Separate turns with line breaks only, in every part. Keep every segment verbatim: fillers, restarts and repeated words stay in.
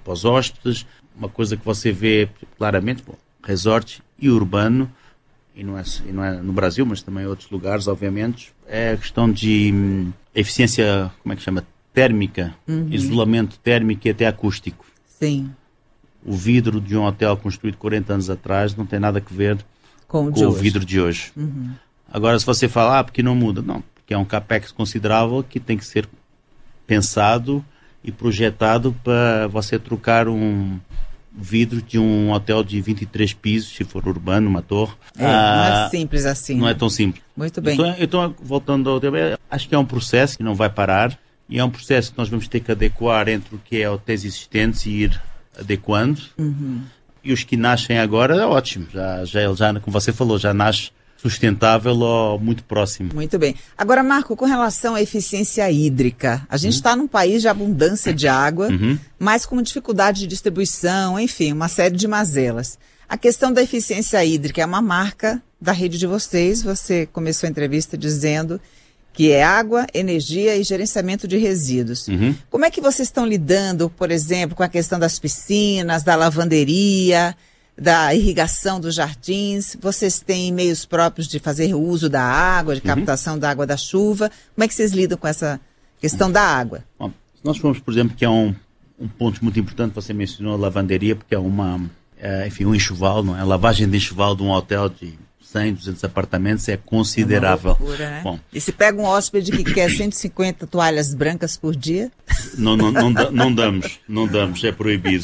para os hóspedes. Uma coisa que você vê claramente, bom, resort e urbano, e não, é, e não é no Brasil, mas também em outros lugares, obviamente, é a questão de hum, eficiência, como é que chama? Térmica, uhum. Isolamento térmico e até acústico.
Sim.
O vidro de um hotel construído quarenta anos atrás não tem nada a ver
com o,
com o vidro de hoje.
Uhum.
Agora, se você falar, ah, porque não muda? Não, porque é um capex considerável que tem que ser pensado e projetado para você trocar um vidro de um hotel de vinte e três pisos, se for urbano, uma torre.
É, ah, não é simples assim.
Não
né?
é tão simples.
Muito bem.
Então, então, voltando ao tema, acho que é um processo que não vai parar e é um processo que nós vamos ter que adequar entre o que é hotéis existentes e ir adequando.
Uhum.
E os que nascem agora é ótimo. Já, já, já, como você falou, já nasce sustentável ou muito próximo.
Muito bem. Agora, Marco, com relação à eficiência hídrica, a gente está uhum. num país de abundância de água, uhum. mas com dificuldade de distribuição, enfim, uma série de mazelas. A questão da eficiência hídrica é uma marca da rede de vocês. Você começou a entrevista dizendo que é água, energia e gerenciamento de resíduos. Uhum. Como é que vocês estão lidando, por exemplo, com a questão das piscinas, da lavanderia, da irrigação dos jardins? Vocês têm meios próprios de fazer uso da água, de captação uhum. da água da chuva? Como é que vocês lidam com essa questão da água?
Bom, se nós formos, por exemplo, que é um, um ponto muito importante, você mencionou a lavanderia, porque é uma, é, enfim, um enxoval, não é? A lavagem de enxoval de um hotel de cem, duzentos apartamentos é considerável.
É uma loucura, né? Bom, e se pega um hóspede que quer cento e cinquenta toalhas brancas por dia?
Não, não, não, não damos, não damos, é proibido.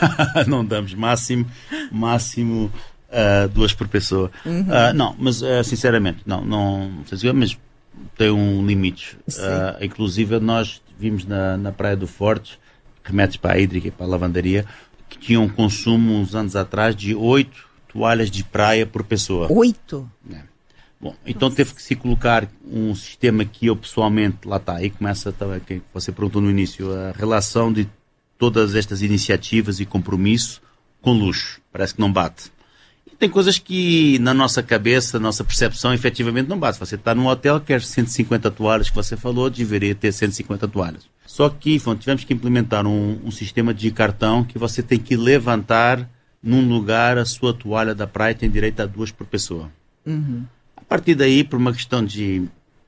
Não damos, máximo, máximo uh, duas por pessoa. Uhum. Uh, não, mas uh, sinceramente, não, não, não sei se mas tem um limite. Uh, inclusive nós vimos na, na Praia do Forte, remetes para a hídrica e para a lavandaria, que tinha um consumo uns anos atrás de oito toalhas de praia por pessoa.
Oito?
É. Bom, então Nossa. Teve que se colocar um sistema que eu pessoalmente, lá está, aí começa também, que você perguntou no início, a relação de todas estas iniciativas e compromisso com luxo. Parece que não bate. E tem coisas que na nossa cabeça, na nossa percepção, efetivamente não bate. Você está num hotel, quer cento e cinquenta toalhas que você falou, deveria ter cento e cinquenta toalhas. Só que bom, tivemos que implementar um, um sistema de cartão que você tem que levantar num lugar, a sua toalha da praia tem direito a duas por pessoa. Uhum. A partir daí, por uma questão de,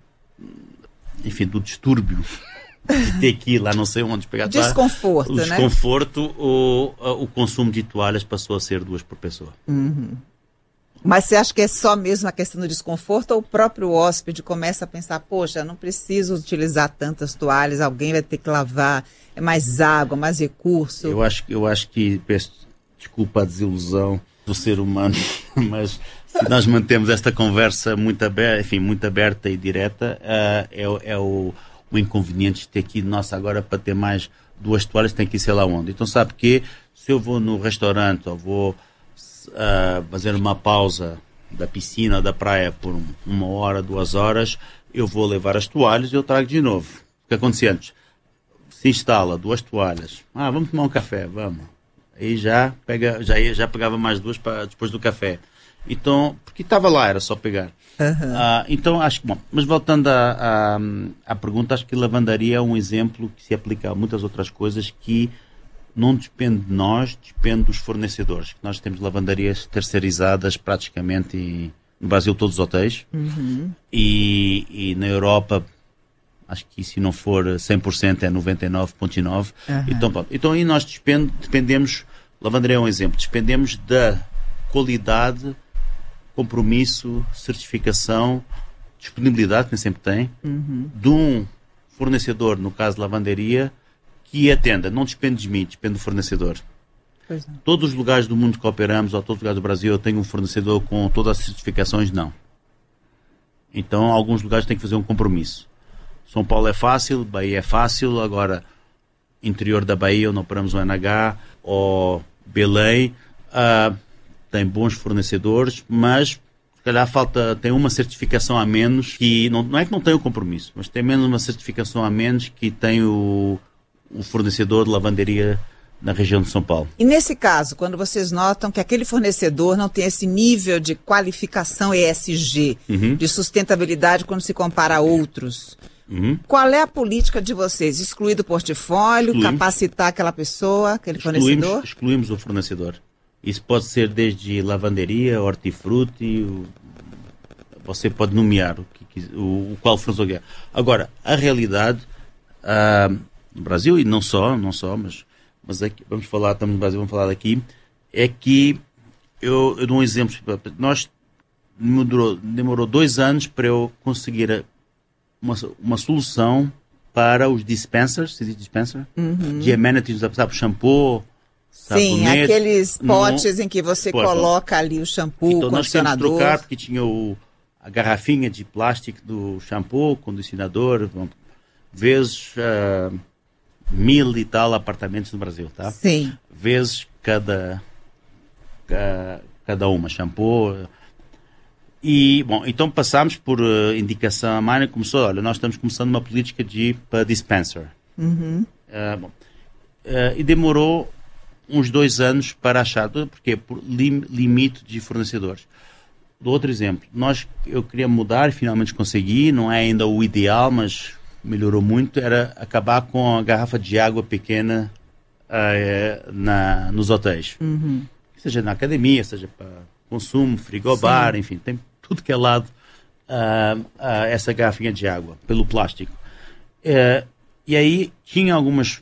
enfim, do distúrbio, de ter que ir lá não sei onde pegar toalha.
Desconforto,
o
né?
Desconforto, o, o consumo de toalhas passou a ser duas por pessoa.
Uhum. Mas você acha que é só mesmo a questão do desconforto ou o próprio hóspede começa a pensar, poxa, não preciso utilizar tantas toalhas, alguém vai ter que lavar, é mais água, mais recurso?
Eu acho, eu acho que... Peço, desculpa a desilusão do ser humano, mas se nós mantemos esta conversa muito aberta, enfim, muito aberta e direta, uh, é, é o, o inconveniente de ter que ir, nossa, agora para ter mais duas toalhas tem que ir sei lá onde. Então sabe que se eu vou no restaurante ou vou uh, fazer uma pausa da piscina ou da praia por um, uma hora, duas horas, eu vou levar as toalhas e eu trago de novo. O que acontecia antes? Se instala duas toalhas. Ah, vamos tomar um café, vamos. Aí já, pega, já, já pegava mais duas para depois do café. Então, porque estava lá, era só pegar. Uhum. Uh, então, acho que, bom, mas voltando à, à, à pergunta, acho que lavandaria é um exemplo que se aplica a muitas outras coisas que não depende de nós, depende dos fornecedores. Nós temos lavandarias terceirizadas praticamente em, no Brasil, todos os hotéis. Uhum. E, e na Europa, acho que se não for cem por cento é noventa e nove vírgula nove por cento. Uhum. Então, pronto. Então aí nós despend, dependemos, lavandaria é um exemplo, dependemos da qualidade, compromisso, certificação, disponibilidade, que nem sempre tem, uhum. de um fornecedor, no caso de lavandaria, que atenda. Não depende de mim, depende do fornecedor. Pois não. Todos os lugares do mundo que operamos, ou todos os lugares do Brasil, eu tenho um fornecedor com todas as certificações? Não. Então, alguns lugares têm que fazer um compromisso. São Paulo é fácil, Bahia é fácil, agora interior da Bahia onde operamos o N H, ou Belém, uh, tem bons fornecedores, mas se calhar falta, tem uma certificação a menos, que não, não é que não tem o compromisso, mas tem menos uma certificação a menos que tem o, o fornecedor de lavanderia na região de São Paulo.
E nesse caso, quando vocês notam que aquele fornecedor não tem esse nível de qualificação E S G, uhum. de sustentabilidade quando se compara a outros, Uhum. Qual é a política de vocês? Excluir do portfólio, excluímos, capacitar aquela pessoa, aquele
excluímos,
fornecedor?
Excluímos o fornecedor. Isso pode ser desde lavanderia, hortifruti, você pode nomear o, que, o, o qual fornecedor é. Agora, a realidade, uh, no Brasil, e não só, não só, mas, mas aqui, vamos falar, estamos no Brasil, vamos falar daqui, é que, eu, eu dou um exemplo, nós demorou, demorou dois anos para eu conseguir uma, uma solução para os dispensers, se diz dispenser, uhum. de amenities, sabe, shampoo,
sim, aqueles potes no, em que você pode, coloca ali o shampoo, então, condicionador.
Então nós temos que trocar, porque tinha o, a garrafinha de plástico do shampoo, condicionador, vezes uh, mil e tal apartamentos no Brasil, tá?
Sim.
Vezes cada, cada, cada uma, shampoo. E, bom, então passámos por uh, indicação, a Mãe começou, olha, nós estamos começando uma política de para dispenser.
Uhum.
Uh, bom, uh, e demorou uns dois anos para achar, porque por lim, limite de fornecedores. Do outro exemplo, nós, eu queria mudar, finalmente consegui, não é ainda o ideal, mas melhorou muito, era acabar com a garrafa de água pequena uh, na, nos hotéis.
Uhum.
Seja na academia, seja para consumo, frigobar, sim, enfim, tem tudo que é lado uh, uh, essa garrafinha de água, pelo plástico. Uh, e aí tinha algumas,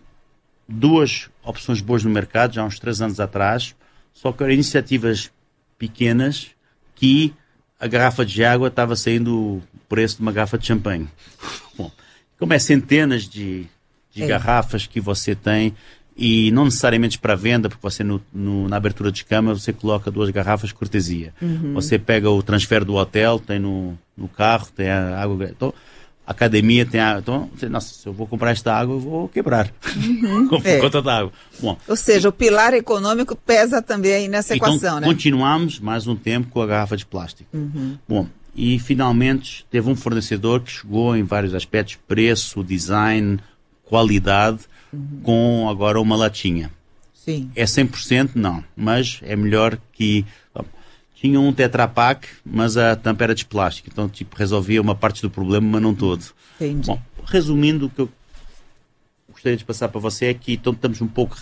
duas opções boas no mercado, já há uns três anos atrás, só que eram iniciativas pequenas que a garrafa de água estava saindo o preço de uma garrafa de champanhe. Bom, como é centenas de, de é. garrafas que você tem, e não necessariamente para venda, porque você no, no, na abertura de cama você coloca duas garrafas cortesia.
Uhum.
Você pega o transfer do hotel, tem no, no carro, tem a água... Então, a academia tem água. Então, você, nossa, se eu vou comprar esta água, eu vou quebrar.
Uhum.
Com é. conta da água. Bom,
ou seja, o pilar econômico pesa também aí nessa
então,
equação, né?
Continuamos mais um tempo com a garrafa de plástico.
Uhum.
Bom, e finalmente teve um fornecedor que chegou em vários aspectos, preço, design, qualidade, uhum. com agora uma latinha.
Sim.
É cem por cento? Não, mas é melhor que... Bom, tinha um Tetra Pak, mas a tampa era de plástico, então tipo, resolvia uma parte do problema, mas não todo.
Entendi.
Bom, resumindo, o que eu gostaria de passar para você é que então, estamos um pouco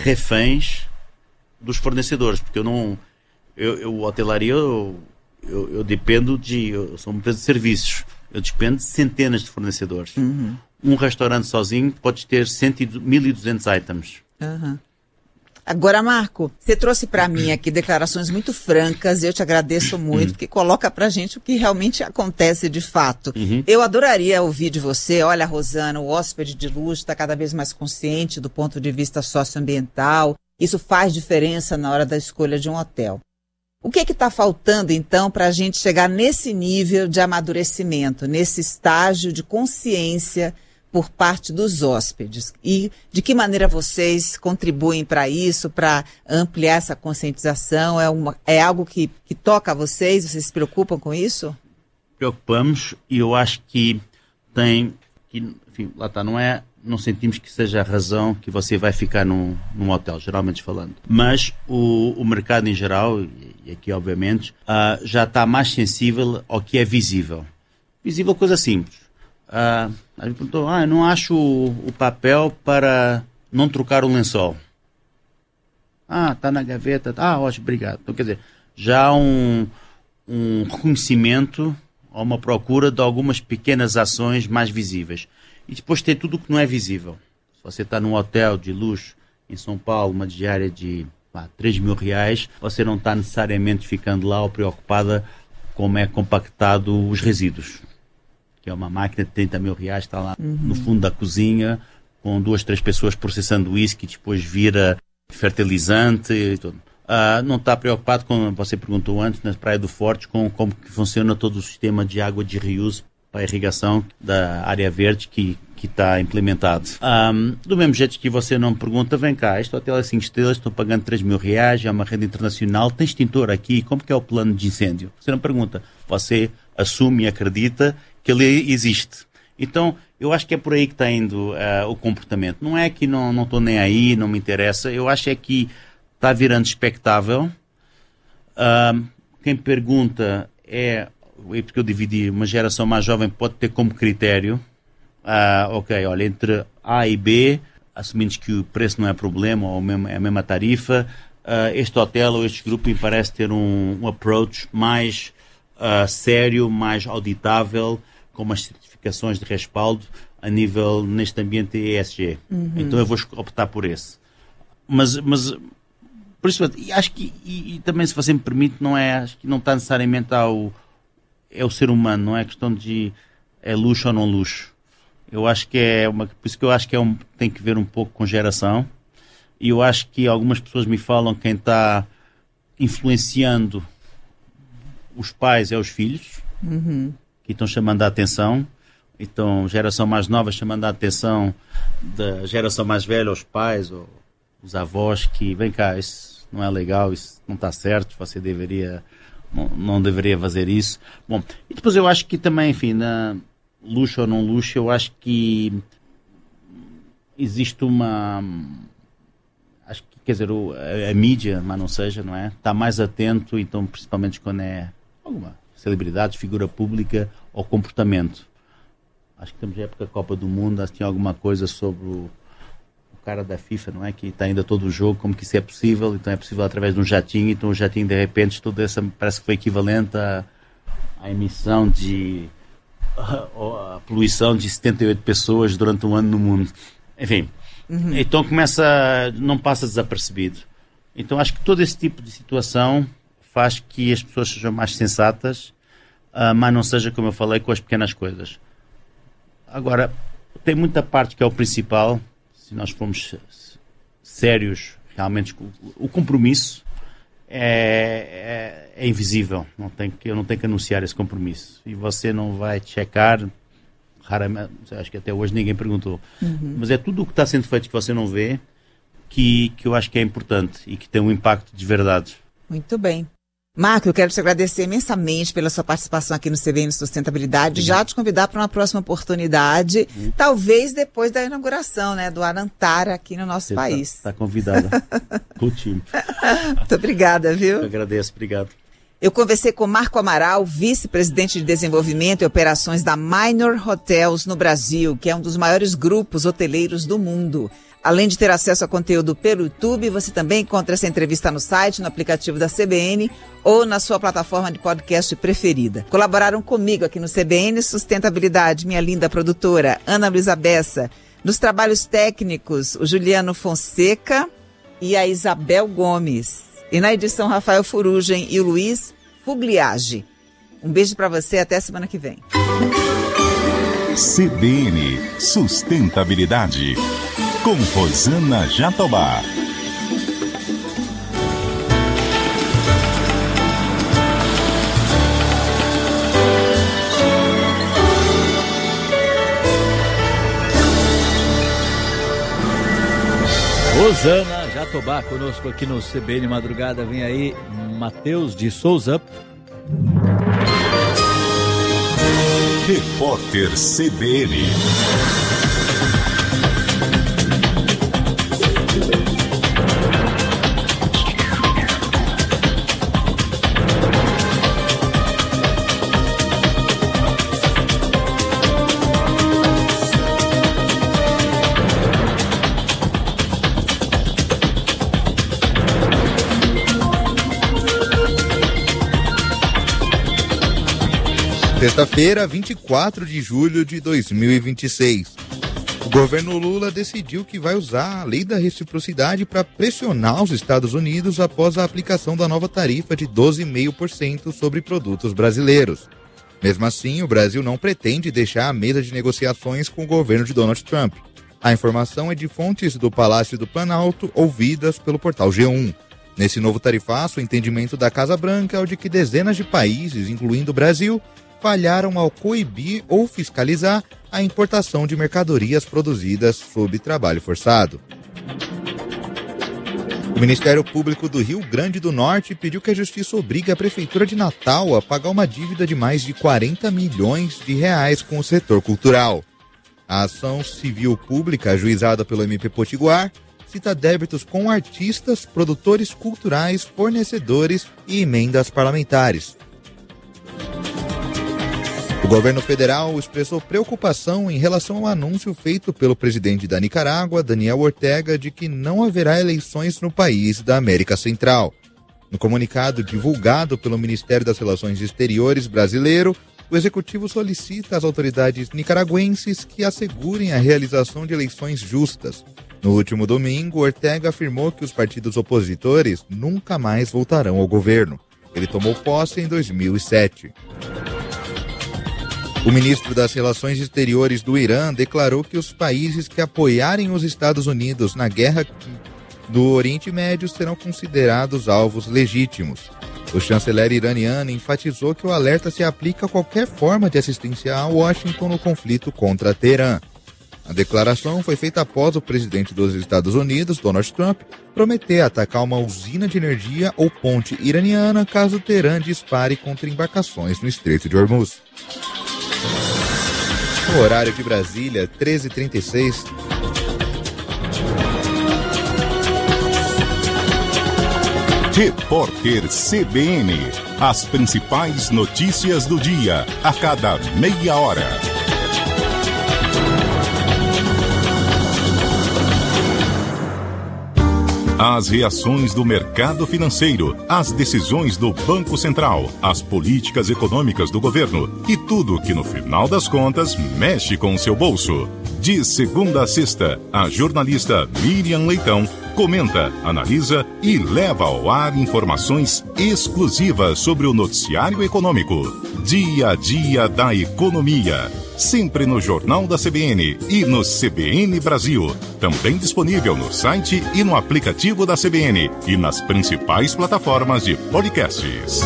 reféns dos fornecedores, porque eu não... Eu, eu hotelaria, eu, eu, eu dependo de... Eu sou uma empresa de serviços, eu dependo de centenas de fornecedores.
Uhum.
Um restaurante sozinho pode ter mil e duzentos items.
Uhum. Agora, Marco, você trouxe para mim aqui declarações muito francas e eu te agradeço muito, porque coloca para a gente o que realmente acontece de fato.
Uhum.
Eu adoraria ouvir de você, olha, Rosana, o hóspede de luxo está cada vez mais consciente do ponto de vista socioambiental, isso faz diferença na hora da escolha de um hotel. O que é que está faltando, então, para a gente chegar nesse nível de amadurecimento, nesse estágio de consciência por parte dos hóspedes? E de que maneira vocês contribuem para isso, para ampliar essa conscientização? É, uma, é algo que, que toca a vocês? Vocês se preocupam com isso?
Preocupamos, e eu acho que tem, que, enfim, lá está, não é, não sentimos que seja a razão que você vai ficar num, num hotel, geralmente falando. Mas o, o mercado em geral, e aqui obviamente, uh, já está mais sensível ao que é visível. Visível, coisa simples. Uh, a gente perguntou, ah, eu não acho o, o papel para não trocar o lençol. Ah, está na gaveta. Ah, ótimo, obrigado. Então, quer dizer, já há um, um reconhecimento ou uma procura de algumas pequenas ações mais visíveis. E depois tem tudo o que não é visível. Se você está num hotel de luxo em São Paulo, uma diária de pá, três mil reais, você não está necessariamente ficando lá ou preocupada como é compactado os resíduos. Que é uma máquina de trinta mil reais, está lá uhum. no fundo da cozinha, com duas, três pessoas processando isso, que depois vira fertilizante e tudo. Uh, não está preocupado com, você perguntou antes, na Praia do Forte, com como que funciona todo o sistema de água de reuso para a irrigação da área verde que que está implementado. Um, do mesmo jeito que você não me pergunta, vem cá, este hotel é cinco estrelas, estou pagando três mil reais, é uma rede internacional, tem extintor aqui, como que é o plano de incêndio? Você não pergunta, você assume e acredita que ele existe. Então, eu acho que é por aí que está indo uh, o comportamento. Não é que não estou nem aí, não me interessa, eu acho é que está virando expectável. Uh, quem pergunta é, é porque eu dividi, uma geração mais jovem pode ter como critério, uh, ok, olha, entre A e B, assumindo que o preço não é problema, ou mesmo, é a mesma tarifa, uh, este hotel ou este grupo me parece ter um, um approach mais uh, sério, mais auditável, com umas certificações de respaldo a nível, neste ambiente E S G. Uhum. Então eu vou optar por esse. Mas, mas por isso, acho que, e, e também, se você me permite, não é, acho que não está necessariamente ao, é o ser humano, não é questão de é luxo ou não luxo. Eu acho que é uma, por isso que eu acho que é um, tem que ver um pouco com geração, e eu acho que algumas pessoas me falam que quem está influenciando os pais é os filhos, uhum. que estão chamando a atenção. Então, geração mais nova chamando a atenção da geração mais velha, os pais ou os avós, que vem cá, isso não é legal, isso não está certo, você deveria, não, não deveria fazer isso. Bom, e depois eu acho que também, enfim, na luxo ou não luxo, eu acho que existe uma, acho que, quer dizer, a, a mídia, mas não seja, não é? Está mais atento, então, principalmente quando é alguma celebridade, figura pública, ao comportamento. Acho que estamos na época da Copa do Mundo, acho que tinha alguma coisa sobre o, o cara da FIFA, não é? Que está ainda todo o jogo, como que isso é possível, então é possível através de um jatinho, então o jatinho de repente, tudo essa parece que foi equivalente à, à emissão de, a, a poluição de setenta e oito pessoas durante um ano no mundo. Enfim, uhum. Então começa, não passa desapercebido. Então acho que todo esse tipo de situação faz que as pessoas sejam mais sensatas, uh, mas não seja, como eu falei, com as pequenas coisas. Agora, tem muita parte que é o principal, se nós formos sérios, realmente, o compromisso é, é, é invisível, não tem que, eu não tenho que anunciar esse compromisso, e você não vai checar, raramente, acho que até hoje ninguém perguntou, uhum. mas é tudo o que está sendo feito que você não vê, que, que eu acho que é importante e que tem um impacto de verdade.
Muito bem. Marco, eu quero te agradecer imensamente pela sua participação aqui no C B N Sustentabilidade, Sim. já te convidar para uma próxima oportunidade, Sim. talvez depois da inauguração, né, do Arantara aqui no nosso Você país.
Está tá convidada. Com o time.
Muito obrigada, viu?
Eu agradeço, obrigado.
Eu conversei com Marco Amaral, vice-presidente de desenvolvimento e operações da Minor Hotels no Brasil, que é um dos maiores grupos hoteleiros do mundo. Além de ter acesso a conteúdo pelo YouTube, você também encontra essa entrevista no site, no aplicativo da C B N ou na sua plataforma de podcast preferida. Colaboraram comigo aqui no C B N Sustentabilidade, minha linda produtora, Ana Luísa Bessa. Nos trabalhos técnicos, o Juliano Fonseca e a Isabel Gomes. E na edição, Rafael Furugem e o Luiz Fugliage. Um beijo para você, até semana que vem.
C B N Sustentabilidade, com Rosana Jatobá.
Rosana Jatobá conosco aqui no C B N Madrugada. Vem aí Matheus de Souza.
Repórter C B N.
Sexta-feira, vinte e quatro de julho de dois mil e vinte e seis. O governo Lula decidiu que vai usar a lei da reciprocidade para pressionar os Estados Unidos após a aplicação da nova tarifa de doze vírgula cinco por cento sobre produtos brasileiros. Mesmo assim, o Brasil não pretende deixar a mesa de negociações com o governo de Donald Trump. A informação é de fontes do Palácio do Planalto, ouvidas pelo portal G um. Nesse novo tarifaço, o entendimento da Casa Branca é o de que dezenas de países, incluindo o Brasil, falharam ao coibir ou fiscalizar a importação de mercadorias produzidas sob trabalho forçado. O Ministério Público do Rio Grande do Norte pediu que a Justiça obrigue a Prefeitura de Natal a pagar uma dívida de mais de quarenta milhões de reais com o setor cultural. A ação civil pública, ajuizada pelo M P Potiguar, cita débitos com artistas, produtores culturais, fornecedores e emendas parlamentares. O governo federal expressou preocupação em relação ao anúncio feito pelo presidente da Nicarágua, Daniel Ortega, de que não haverá eleições no país da América Central. No comunicado divulgado pelo Ministério das Relações Exteriores brasileiro, o executivo solicita às autoridades nicaragüenses que assegurem a realização de eleições justas. No último domingo, Ortega afirmou que os partidos opositores nunca mais voltarão ao governo. Ele tomou posse em dois mil e sete. O ministro das Relações Exteriores do Irã declarou que os países que apoiarem os Estados Unidos na guerra do Oriente Médio serão considerados alvos legítimos. O chanceler iraniano enfatizou que o alerta se aplica a qualquer forma de assistência a Washington no conflito contra Teherã. A declaração foi feita após o presidente dos Estados Unidos, Donald Trump, prometer atacar uma usina de energia ou ponte iraniana caso Teherã dispare contra embarcações no Estreito de Hormuz. O horário de Brasília, treze e trinta e seis.
Repórter C B N. As principais notícias do dia, a cada meia hora. As reações do mercado financeiro, as decisões do Banco Central, as políticas econômicas do governo e tudo que, no final das contas, mexe com o seu bolso. De segunda a sexta, a jornalista Miriam Leitão comenta, analisa e leva ao ar informações exclusivas sobre o noticiário econômico. Dia a dia da economia. Sempre no Jornal da C B N e no C B N Brasil. Também disponível no site e no aplicativo da C B N e nas principais plataformas de podcasts.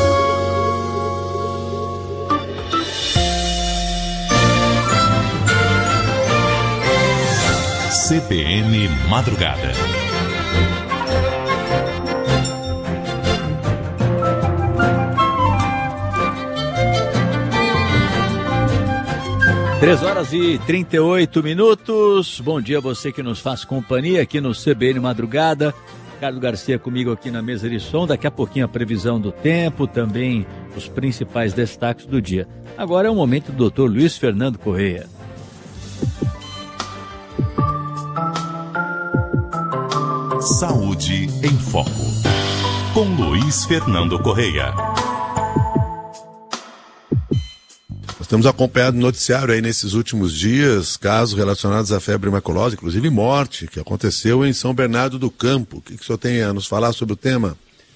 C B N Madrugada.
três horas e trinta e oito minutos. Bom dia a você que nos faz companhia aqui no C B N Madrugada. Carlos Garcia comigo aqui na mesa de som. Daqui a pouquinho a previsão do tempo, também os principais destaques do dia. Agora é o momento do doutor Luiz Fernando Correia.
Saúde em Foco, com Luiz Fernando Correia.
Temos acompanhado no noticiário aí nesses últimos dias casos relacionados à febre maculosa, inclusive morte, que aconteceu em São Bernardo do Campo. O que, que o senhor tem a nos falar sobre o tema?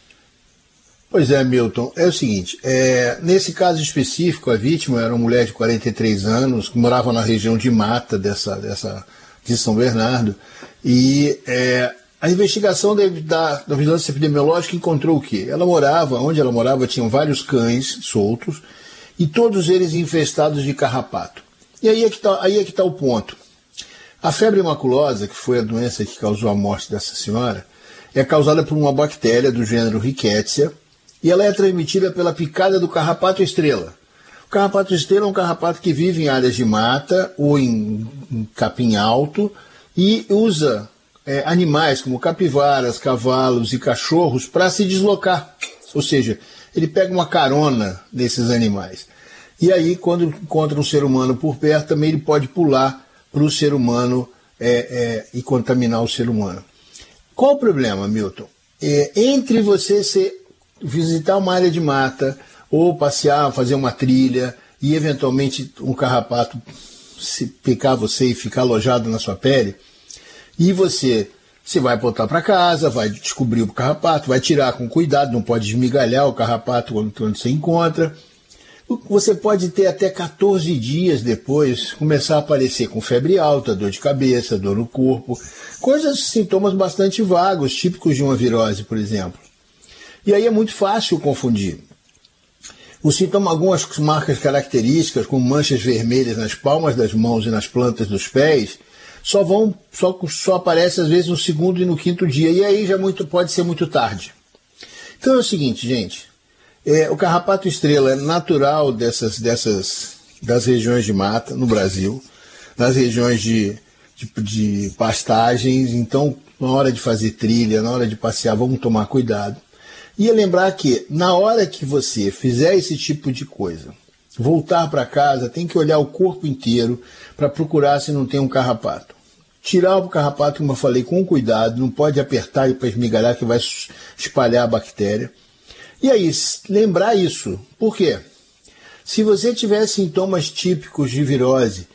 Pois é, Milton. É o seguinte, é, nesse caso específico, a vítima era uma mulher de quarenta e três anos, que morava na região de Mata dessa, dessa, de São Bernardo, e é, a investigação da, da, da vigilância epidemiológica encontrou o quê? Ela morava, onde ela morava tinham vários cães soltos, e todos eles infestados de carrapato. E aí é que está aí é que tá o ponto. A febre maculosa, que foi a doença que causou a morte dessa senhora, é causada por uma bactéria do gênero Rickettsia, e ela é transmitida pela picada do carrapato estrela. O carrapato estrela é um carrapato que vive em áreas de mata ou em, em capim alto e usa é, animais como capivaras, cavalos e cachorros para se deslocar. Ou seja, ele pega uma carona desses animais. E aí, quando encontra um ser humano por perto, também ele pode pular para o ser humano é, é, e contaminar o ser humano. Qual o problema, Milton? É, entre você ser, visitar uma área de mata, ou passear, fazer uma trilha, e eventualmente um carrapato se picar você e ficar alojado na sua pele, e você... Você vai voltar para casa, vai descobrir o carrapato, vai tirar com cuidado, não pode esmigalhar o carrapato quando, quando você encontra. Você pode ter até quatorze dias depois começar a aparecer com febre alta, dor de cabeça, dor no corpo, coisas, sintomas bastante vagos, típicos de uma virose, por exemplo. E aí é muito fácil confundir. O sintoma, algumas marcas características, como manchas vermelhas nas palmas das mãos e nas plantas dos pés, só vão só, só aparece às vezes no segundo e no quinto dia, e aí já muito, pode ser muito tarde. Então é o seguinte, gente, é, o carrapato estrela é natural dessas, dessas, das regiões de mata no Brasil, nas regiões de, de, de pastagens, então na hora de fazer trilha, na hora de passear, vamos tomar cuidado. E é lembrar que na hora que você fizer esse tipo de coisa, voltar para casa, tem que olhar o corpo inteiro para procurar se não tem um carrapato. Tirar o carrapato, como eu falei, com cuidado, não pode apertar para esmigalhar que vai espalhar a bactéria. E aí, lembrar isso. Por quê? Se você tiver sintomas típicos de virose,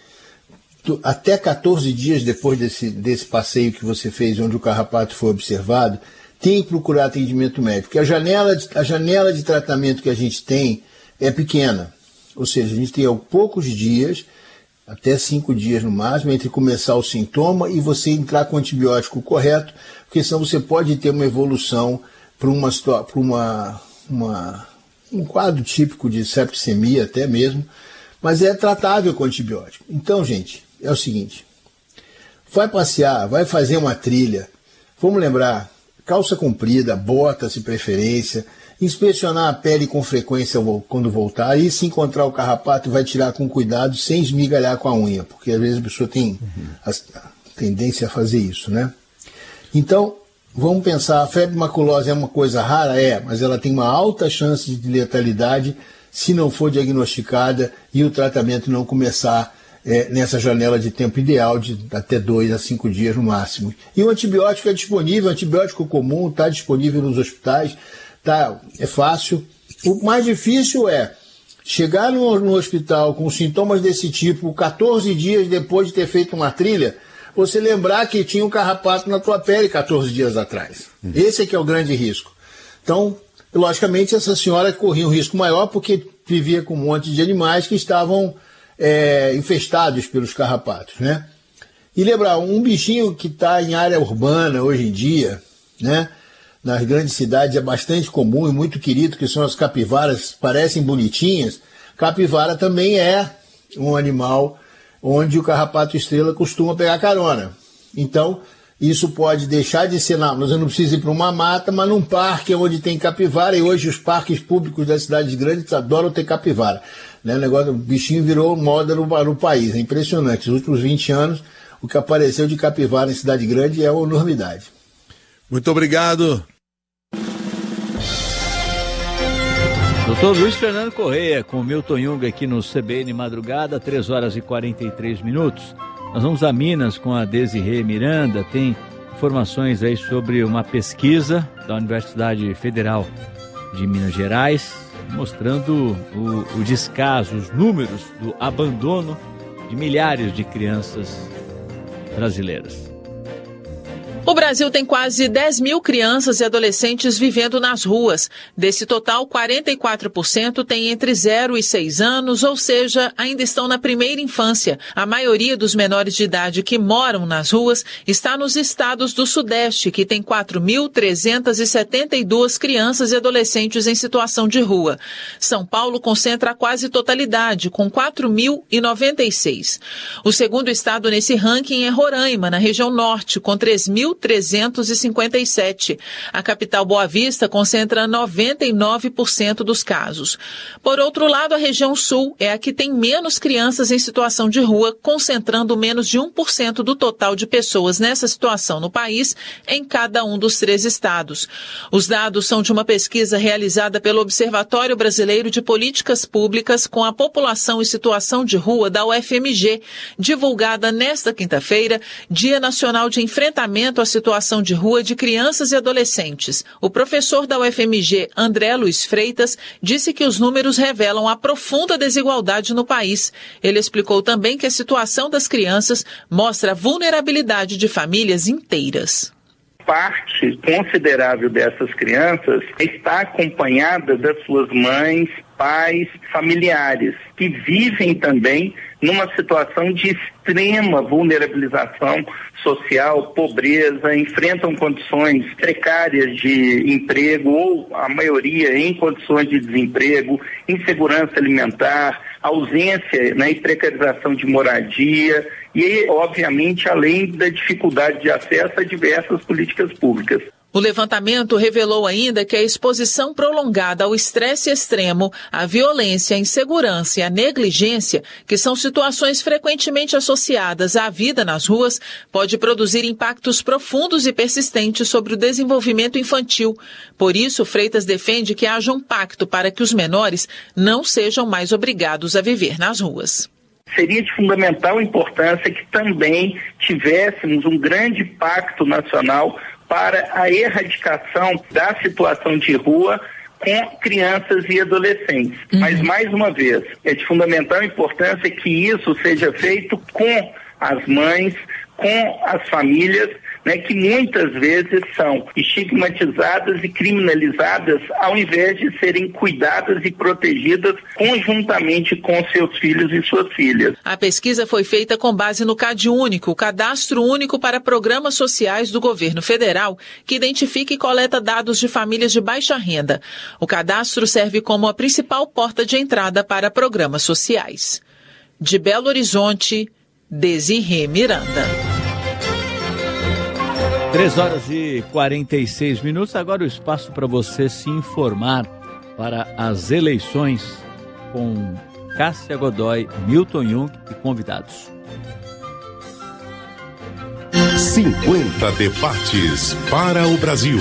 até quatorze dias depois desse, desse passeio que você fez, onde o carrapato foi observado, tem que procurar atendimento médico. Porque a janela de, a janela de tratamento que a gente tem é pequena. Ou seja, a gente tem poucos dias, até cinco dias no máximo, entre começar o sintoma e você entrar com o antibiótico correto, porque senão você pode ter uma evolução para uma, para uma, uma, um quadro típico de septicemia até mesmo, mas é tratável com antibiótico. Então, gente, é o seguinte, vai passear, vai fazer uma trilha, vamos lembrar, calça comprida, bota se preferência, inspecionar a pele com frequência quando voltar, e se encontrar o carrapato, vai tirar com cuidado, sem esmigalhar com a unha, porque às vezes a pessoa tem a tendência a fazer isso, né? Então, vamos pensar, a febre maculosa é uma coisa rara? É, mas ela tem uma alta chance de letalidade se não for diagnosticada e o tratamento não começar é, nessa janela de tempo ideal de até dois a cinco dias no máximo. E o antibiótico é disponível, o antibiótico comum está disponível nos hospitais, tá, é fácil. O mais difícil é chegar no, no hospital com sintomas desse tipo quatorze dias depois de ter feito uma trilha, você lembrar que tinha um carrapato na tua pele quatorze dias atrás. Hum. Esse é que é o grande risco. Então, logicamente, essa senhora corria um risco maior porque vivia com um monte de animais que estavam é, infestados pelos carrapatos, né? E lembrar, um bichinho que está em área urbana hoje em dia, né? Nas grandes cidades é bastante comum e muito querido, que são as capivaras, parecem bonitinhas. Capivara também é um animal onde o carrapato estrela costuma pegar carona. Então, isso pode deixar de ser, não, mas eu não preciso ir para uma mata, mas num parque onde tem capivara, e hoje os parques públicos das cidades grandes adoram ter capivara. Né? O negócio, o bichinho virou moda no, no país, é impressionante. Nos últimos vinte anos, o que apareceu de capivara em cidade grande é uma enormidade.
Muito obrigado.
Doutor Luiz Fernando Correia, com o Milton Jung aqui no C B N Madrugada, três horas e quarenta e três minutos. Nós vamos a Minas com a Desirê Miranda, tem informações aí sobre uma pesquisa da Universidade Federal de Minas Gerais, mostrando o, o descaso, os números do abandono de milhares de crianças brasileiras.
O Brasil tem quase dez mil crianças e adolescentes vivendo nas ruas. Desse total, quarenta e quatro por cento tem entre zero e seis anos, ou seja, ainda estão na primeira infância. A maioria dos menores de idade que moram nas ruas está nos estados do Sudeste, que tem quatro mil trezentas e setenta e duas crianças e adolescentes em situação de rua. São Paulo concentra a quase totalidade, com quatro mil e noventa e seis. O segundo estado nesse ranking é Roraima, na região norte, com três mil trezentos e cinquenta e sete. A capital Boa Vista concentra noventa e nove por cento dos casos. Por outro lado, a região sul é a que tem menos crianças em situação de rua, concentrando menos de um por cento do total de pessoas nessa situação no país, em cada um dos três estados. Os dados são de uma pesquisa realizada pelo Observatório Brasileiro de Políticas Públicas com a população em situação de rua da U F M G, divulgada nesta quinta-feira, Dia Nacional de Enfrentamento à situação de rua de crianças e adolescentes. O professor da U F M G, André Luiz Freitas, disse que os números revelam a profunda desigualdade no país. Ele explicou também que a situação das crianças mostra a vulnerabilidade de famílias inteiras.
Parte considerável dessas crianças está acompanhada das suas mães, pais, familiares, que vivem também numa situação de extrema vulnerabilização social, pobreza, enfrentam condições precárias de emprego, ou a maioria em condições de desemprego, insegurança alimentar, ausência, né, e precarização de moradia e, obviamente, além da dificuldade de acesso a diversas políticas públicas.
O levantamento revelou ainda que a exposição prolongada ao estresse extremo, à violência, à insegurança e à negligência, que são situações frequentemente associadas à vida nas ruas, pode produzir impactos profundos e persistentes sobre o desenvolvimento infantil. Por isso, Freitas defende que haja um pacto para que os menores não sejam mais obrigados a viver nas ruas.
Seria de fundamental importância que também tivéssemos um grande pacto nacional para a erradicação da situação de rua com crianças e adolescentes. Uhum. Mas, mais uma vez, é de fundamental importância que isso seja feito com as mães, com as famílias, né, que muitas vezes são estigmatizadas e criminalizadas ao invés de serem cuidadas e protegidas conjuntamente com seus filhos e suas filhas.
A pesquisa foi feita com base no CadÚnico, o Cadastro Único para Programas Sociais do Governo Federal, que identifica e coleta dados de famílias de baixa renda. O cadastro serve como a principal porta de entrada para programas sociais. De Belo Horizonte, Desirê Miranda.
três horas e quarenta e seis minutos, agora o espaço para você se informar para as eleições com Cássia Godoy, Milton Jung e convidados.
cinquenta debates para o Brasil.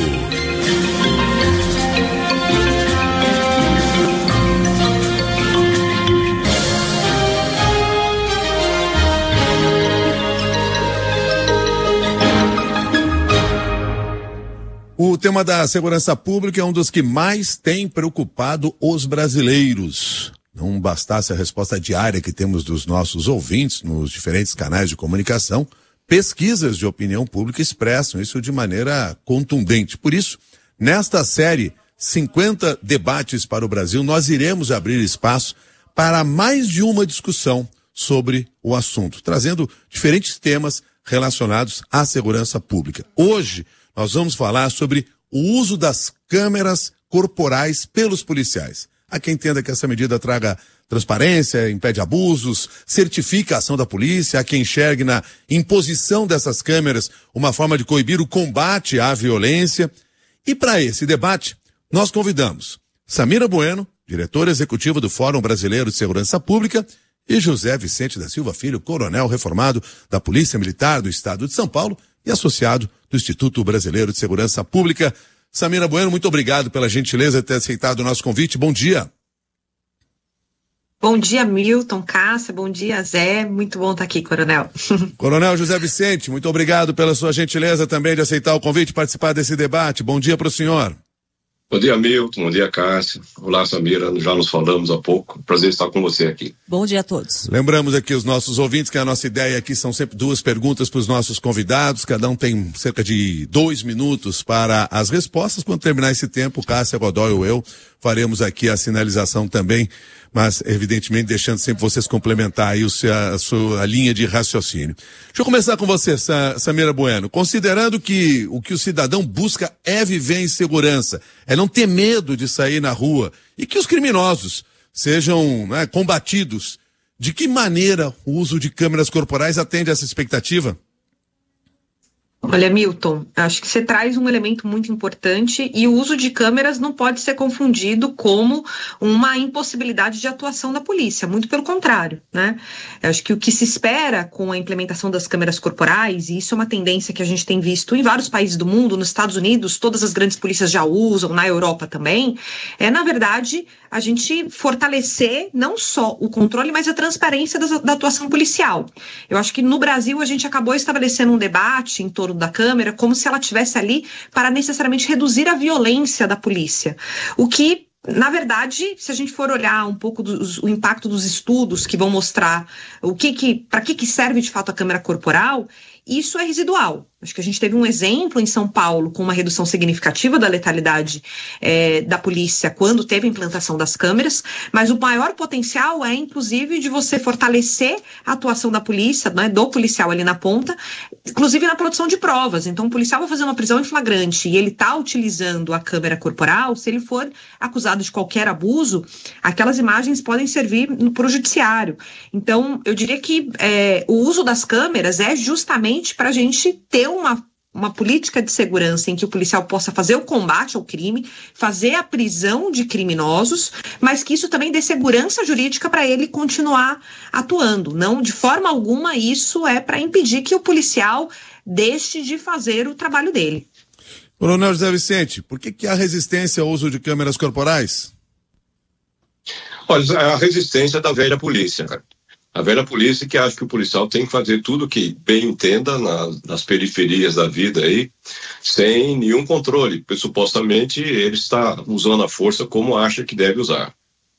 O tema da segurança pública é um dos que mais tem preocupado os brasileiros. Não bastasse a resposta diária que temos dos nossos ouvintes nos diferentes canais de comunicação, pesquisas de opinião pública expressam isso de maneira contundente. Por isso, nesta série cinquenta debates para o Brasil, nós iremos abrir espaço para mais de uma discussão sobre o assunto, trazendo diferentes temas relacionados à segurança pública. Hoje, nós vamos falar sobre o uso das câmeras corporais pelos policiais. Há quem entenda que essa medida traga transparência, impede abusos, certifica a ação da polícia, há quem enxergue na imposição dessas câmeras uma forma de coibir o combate à violência. E para esse debate, nós convidamos Samira Bueno, diretora executiva do Fórum Brasileiro de Segurança Pública, e José Vicente da Silva Filho, coronel reformado da Polícia Militar do Estado de São Paulo e associado do Instituto Brasileiro de Segurança Pública. Samira Bueno, muito obrigado pela gentileza de ter aceitado o nosso convite. Bom dia.
Bom dia, Milton, Cássia, bom dia, Zé. Muito bom estar aqui, coronel.
Coronel José Vicente, muito obrigado pela sua gentileza também de aceitar o convite e participar desse debate. Bom dia para o senhor.
Bom dia, Milton. Bom dia, Cássia. Olá, Samira. Já nos falamos há pouco. Prazer estar com você aqui.
Bom dia a todos.
Lembramos aqui os nossos ouvintes que a nossa ideia aqui são sempre duas perguntas para os nossos convidados. Cada um tem cerca de dois minutos para as respostas. Quando terminar esse tempo, Cássia Godoy ou eu faremos aqui a sinalização também, mas evidentemente deixando sempre vocês complementar aí o seu, a sua linha de raciocínio. Deixa eu começar com você, Samira Bueno. Considerando que o que o cidadão busca é viver em segurança, é não ter medo de sair na rua e que os criminosos sejam, né, combatidos, de que maneira o uso de câmeras corporais atende a essa expectativa?
Olha, Milton, acho que você traz um elemento muito importante e o uso de câmeras não pode ser confundido como uma impossibilidade de atuação da polícia, muito pelo contrário, né? Eu acho que o que se espera com a implementação das câmeras corporais, e isso é uma tendência que a gente tem visto em vários países do mundo, nos Estados Unidos, todas as grandes polícias já usam, na Europa também, é, na verdade, a gente fortalecer não só o controle, mas a transparência da, da atuação policial. Eu acho que no Brasil a gente acabou estabelecendo um debate em torno da câmera como se ela estivesse ali para necessariamente reduzir a violência da polícia. O que, na verdade, se a gente for olhar um pouco do, o impacto dos estudos que vão mostrar o que que, para que, que serve de fato a câmera corporal, isso é residual. Acho que a gente teve um exemplo em São Paulo com uma redução significativa da letalidade é, da polícia quando teve a implantação das câmeras, mas o maior potencial é, inclusive, de você fortalecer a atuação da polícia, né, do policial ali na ponta, inclusive na produção de provas. Então, o policial vai fazer uma prisão em flagrante e ele está utilizando a câmera corporal, se ele for acusado de qualquer abuso, aquelas imagens podem servir para o judiciário. Então, eu diria que é, o uso das câmeras é justamente para a gente ter uma, uma política de segurança em que o policial possa fazer o combate ao crime, fazer a prisão de criminosos, mas que isso também dê segurança jurídica para ele continuar atuando. Não, de forma alguma, isso é para impedir que o policial deixe de fazer o trabalho dele.
Coronel José Vicente, por que, que há resistência ao uso de câmeras corporais?
Olha, a resistência da velha polícia, cara. A velha polícia que acha que o policial tem que fazer tudo que bem entenda nas, nas periferias da vida aí, sem nenhum controle, porque supostamente ele está usando a força como acha que deve usar.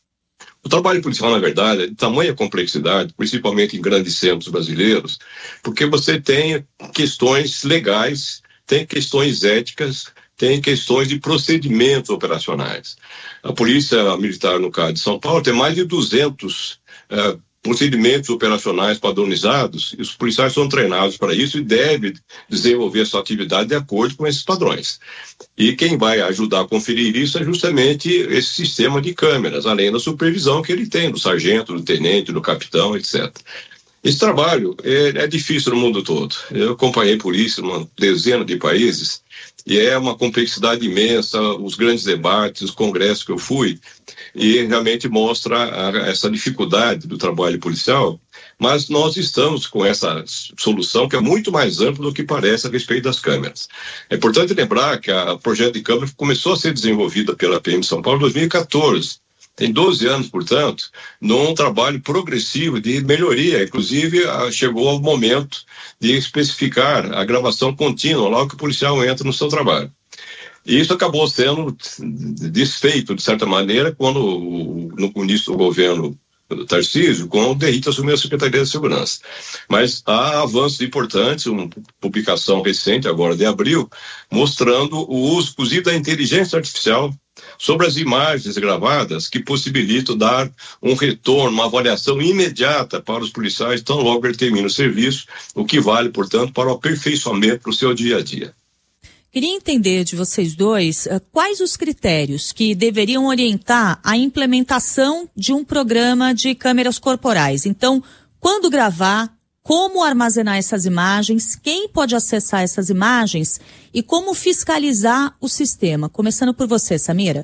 O trabalho policial, na verdade, é de tamanha complexidade, principalmente em grandes centros brasileiros, porque você tem questões legais, tem questões éticas, tem questões de procedimentos operacionais. A Polícia Militar, no caso de São Paulo, tem mais de duzentos uh, procedimentos operacionais padronizados, e os policiais são treinados para isso e devem desenvolver sua atividade de acordo com esses padrões. E quem vai ajudar a conferir isso é justamente esse sistema de câmeras, além da supervisão que ele tem, do sargento, do tenente, do capitão, etcétera. Esse trabalho é, é difícil no mundo todo. Eu acompanhei polícia em uma dezena de países e é uma complexidade imensa, os grandes debates, os congressos que eu fui, e realmente mostra a, essa dificuldade do trabalho policial, mas nós estamos com essa solução que é muito mais ampla do que parece a respeito das câmeras. É importante lembrar que o projeto de câmera começou a ser desenvolvido pela P M de São Paulo em dois mil e quatorze. Tem doze anos, portanto, num trabalho progressivo de melhoria. Inclusive, chegou ao momento de especificar a gravação contínua logo que o policial entra no seu trabalho. E isso acabou sendo desfeito, de certa maneira, quando no início do governo Tarcísio, quando o Derrita assumiu a Secretaria de Segurança. Mas há avanços importantes, uma publicação recente, agora de abril, mostrando o uso, inclusive, da inteligência artificial sobre as imagens gravadas que possibilitam dar um retorno, uma avaliação imediata para os policiais tão logo ele termina o serviço, o que vale, portanto, para o aperfeiçoamento do seu dia a dia.
Queria entender de vocês dois uh, quais os critérios que deveriam orientar a implementação de um programa de câmeras corporais. Então, quando gravar, como armazenar essas imagens, quem pode acessar essas imagens e como fiscalizar o sistema. Começando por você, Samira.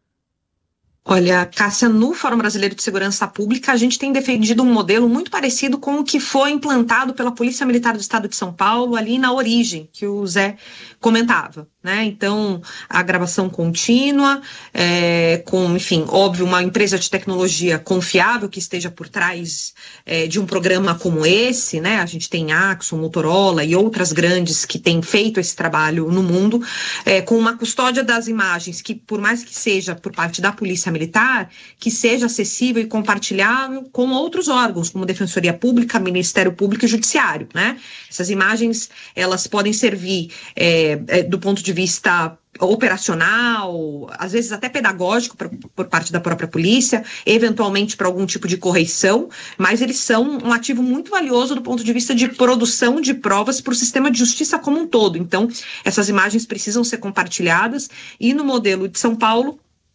Olha, Cássia, no Fórum Brasileiro de Segurança Pública, a gente tem defendido um modelo muito parecido com o que foi implantado pela Polícia Militar do Estado de São Paulo, ali na origem, que o Zé comentava, né? Então, a gravação contínua, é, com, enfim, óbvio, uma empresa de tecnologia confiável que esteja por trás é, de um programa como esse, né? A gente tem Axon, Motorola e outras grandes que têm feito esse trabalho no mundo, é, com uma custódia das imagens que, por mais que seja por parte da Polícia Militar, que seja acessível e compartilhável com outros órgãos, como Defensoria Pública, Ministério Público e Judiciário, né? Essas imagens, elas podem servir é, é, do ponto de vista operacional, às vezes até pedagógico por, por parte da própria polícia, eventualmente para algum tipo de correição, mas eles são um ativo muito valioso do ponto de vista de produção de provas para o sistema de justiça como um todo. Então, essas imagens precisam ser compartilhadas e no modelo de São Paulo,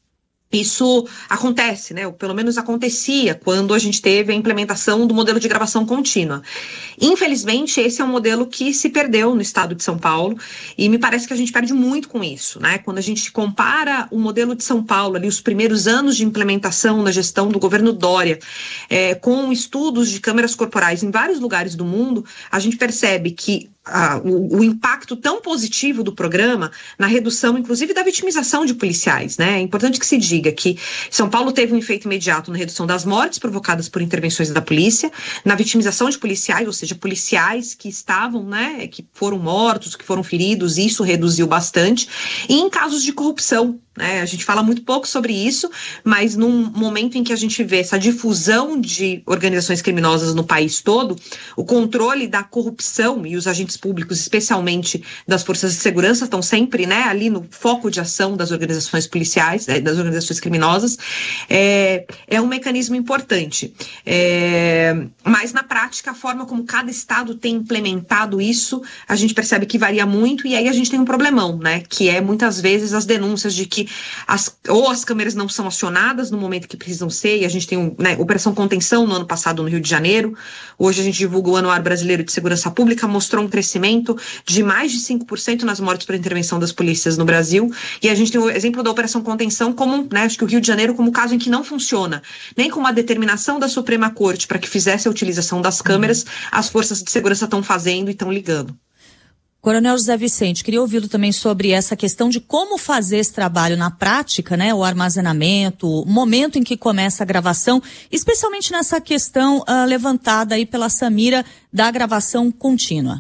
isso acontece, né? Ou pelo menos acontecia quando a gente teve a implementação do modelo de gravação contínua. Infelizmente, esse é um modelo que se perdeu no estado de São Paulo e me parece que a gente perde muito com isso, né? Quando a gente compara o modelo de São Paulo, ali, os primeiros anos de implementação na gestão do governo Dória, é, com estudos de câmeras corporais em vários lugares do mundo, a gente percebe que Ah, o, o impacto tão positivo do programa na redução, inclusive, da vitimização de policiais, né? É importante que se diga que São Paulo teve um efeito imediato na redução das mortes provocadas por intervenções da polícia, na vitimização de policiais, ou seja, policiais que estavam, né, que foram mortos, que foram feridos, isso reduziu bastante, e em casos de corrupção, né? A gente fala muito pouco sobre isso, mas num momento em que a gente vê essa difusão de organizações criminosas no país todo, o controle da corrupção e os agentes públicos, especialmente das forças de segurança, estão sempre, né, ali no foco de ação das organizações policiais, né, das organizações criminosas, é, é um mecanismo importante. É, mas, na prática, a forma como cada estado tem implementado isso, a gente percebe que varia muito, e aí a gente tem um problemão, né, que é, muitas vezes, as denúncias de que que as, ou as câmeras não são acionadas no momento que precisam ser, e a gente tem um, né, Operação Contenção no ano passado no Rio de Janeiro. Hoje a gente divulga o Anuário Brasileiro de Segurança Pública, mostrou um crescimento de mais de cinco por cento nas mortes por intervenção das polícias no Brasil, e a gente tem o exemplo da Operação Contenção como, né, acho que o Rio de Janeiro como caso em que não funciona, nem com uma determinação da Suprema Corte para que fizesse a utilização das câmeras, uhum. as forças de segurança estão fazendo e estão ligando.
Coronel José Vicente, queria ouvi-lo também sobre essa questão de como fazer esse trabalho na prática, né? O armazenamento, o momento em que começa a gravação, especialmente nessa questão uh, levantada aí pela Samira da gravação contínua.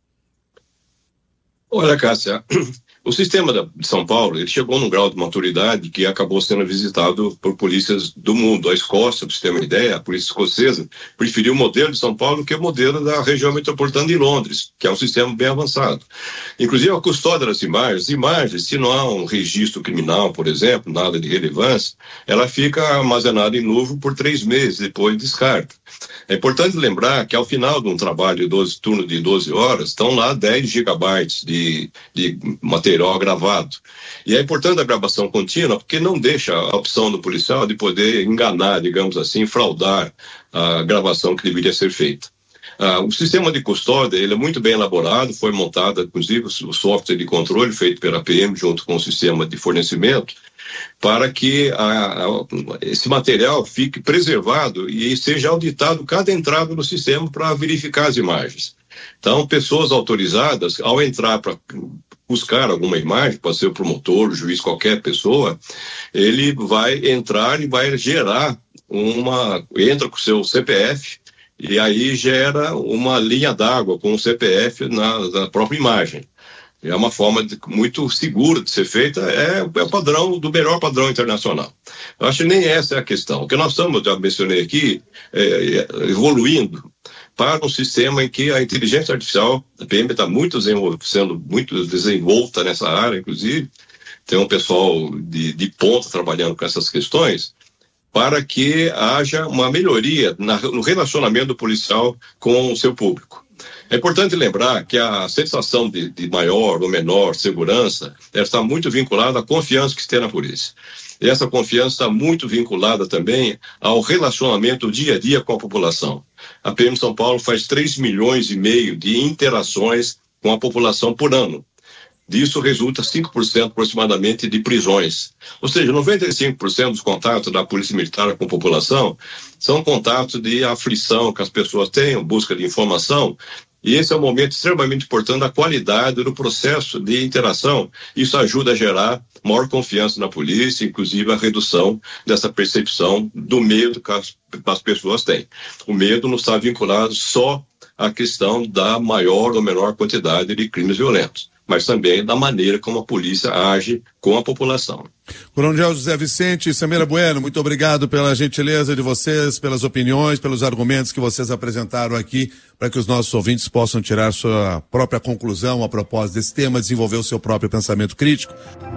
Olha, Cássia, o sistema de São Paulo, ele chegou num grau de maturidade que acabou sendo visitado por polícias do mundo. A Escócia, para você ter uma ideia, a polícia escocesa preferiu o modelo de São Paulo que o modelo da região metropolitana de Londres, que é um sistema bem avançado. Inclusive, a custódia das imagens, imagens, se não há um registro criminal, por exemplo, nada de relevância, ela fica armazenada em nuvem por três meses, depois descarta. É importante lembrar que ao final de um trabalho de doze turno de doze horas, estão lá dez gigabytes de, de material gravado. E é importante a gravação contínua porque não deixa a opção do policial de poder enganar, digamos assim, fraudar a gravação que deveria ser feita. Uh, o sistema de custódia ele é muito bem elaborado, foi montado, inclusive, o software de controle feito pela P M junto com o sistema de fornecimento, para que a, a, esse material fique preservado e seja auditado cada entrada no sistema para verificar as imagens. Então, pessoas autorizadas, ao entrar para buscar alguma imagem, pode ser o promotor, o juiz, qualquer pessoa, ele vai entrar e vai gerar uma... entra com o seu C P F e aí gera uma linha d'água com o C P F na, na própria imagem. É uma forma de, muito segura de ser feita, é, é o padrão, do melhor padrão internacional. Eu acho que nem essa é a questão. O que nós estamos, já mencionei aqui, é, é, evoluindo para um sistema em que a inteligência artificial, a P M está muito sendo muito desenvolta nessa área, inclusive, tem um pessoal de, de ponta trabalhando com essas questões, para que haja uma melhoria na, no relacionamento do policial com o seu público. É importante lembrar que a sensação de, de maior ou menor segurança está muito vinculada à confiança que se tem na polícia. E essa confiança está muito vinculada também ao relacionamento dia a dia com a população. A P M São Paulo faz três milhões e meio de interações com a população por ano. Disso resulta cinco por cento aproximadamente de prisões. Ou seja, noventa e cinco por cento dos contatos da Polícia Militar com a população são contatos de aflição que as pessoas têm, busca de informação. E esse é um momento extremamente importante da qualidade do processo de interação. Isso ajuda a gerar maior confiança na polícia, inclusive a redução dessa percepção do medo que as, as pessoas têm. O medo não está vinculado só à questão da maior ou menor quantidade de crimes violentos, mas também da maneira como a polícia age com a população.
Coronel José Vicente e Samira Bueno, muito obrigado pela gentileza de vocês, pelas opiniões, pelos argumentos que vocês apresentaram aqui, para que os nossos ouvintes possam tirar sua própria conclusão a propósito desse tema, desenvolver o seu próprio pensamento crítico.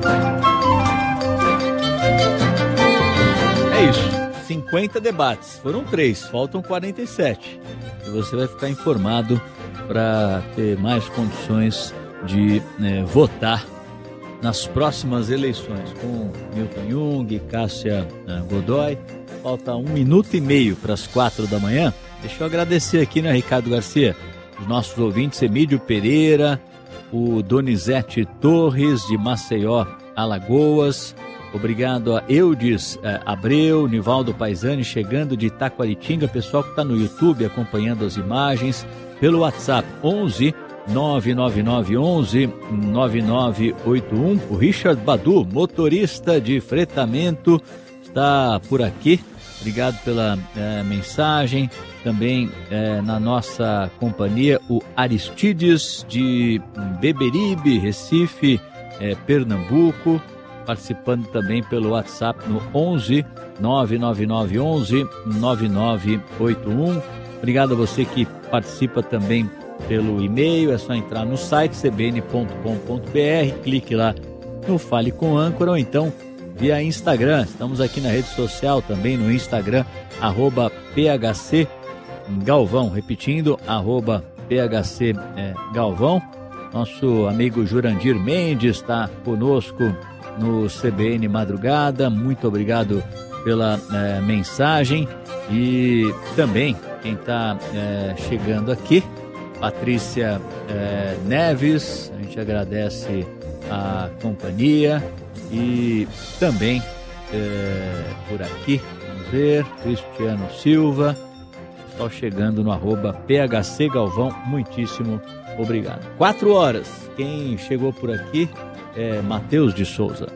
É isso, cinquenta debates, foram três, faltam quarenta e sete. E você vai ficar informado para ter mais condições de né, votar nas próximas eleições com Milton Jung e Cássia uh, Godoy. Falta um minuto e meio para as quatro da manhã. Deixa eu agradecer aqui, né, Ricardo Garcia, os nossos ouvintes, Emílio Pereira, o Donizete Torres de Maceió, Alagoas. Obrigado a Eudes uh, Abreu, Nivaldo Paisani, chegando de Itaquaritinga, pessoal que está no YouTube acompanhando as imagens, pelo WhatsApp onze nove nove nove onze nove nove oito um. O Richard Badu, motorista de fretamento, está por aqui. Obrigado pela é, mensagem. Também é, na nossa companhia o Aristides de Beberibe, Recife, é, Pernambuco, participando também pelo WhatsApp no onze nove nove nove onze nove nove oito um. Obrigado a você que participa também pelo e-mail, é só entrar no site c b n ponto com ponto b r, clique lá no Fale com Âncora, ou então via Instagram. Estamos aqui na rede social também, no Instagram, arroba P H C Galvão, repetindo, arroba P H C é, Galvão. Nosso amigo Jurandir Mendes está conosco no C B N Madrugada. Muito obrigado pela é, mensagem. E também quem está é, chegando aqui, Patrícia é, Neves, a gente agradece a companhia. E também é, por aqui, vamos ver, Cristiano Silva, pessoal chegando no arroba P H C Galvão, muitíssimo obrigado. Quatro horas, quem chegou por aqui é Matheus de Souza.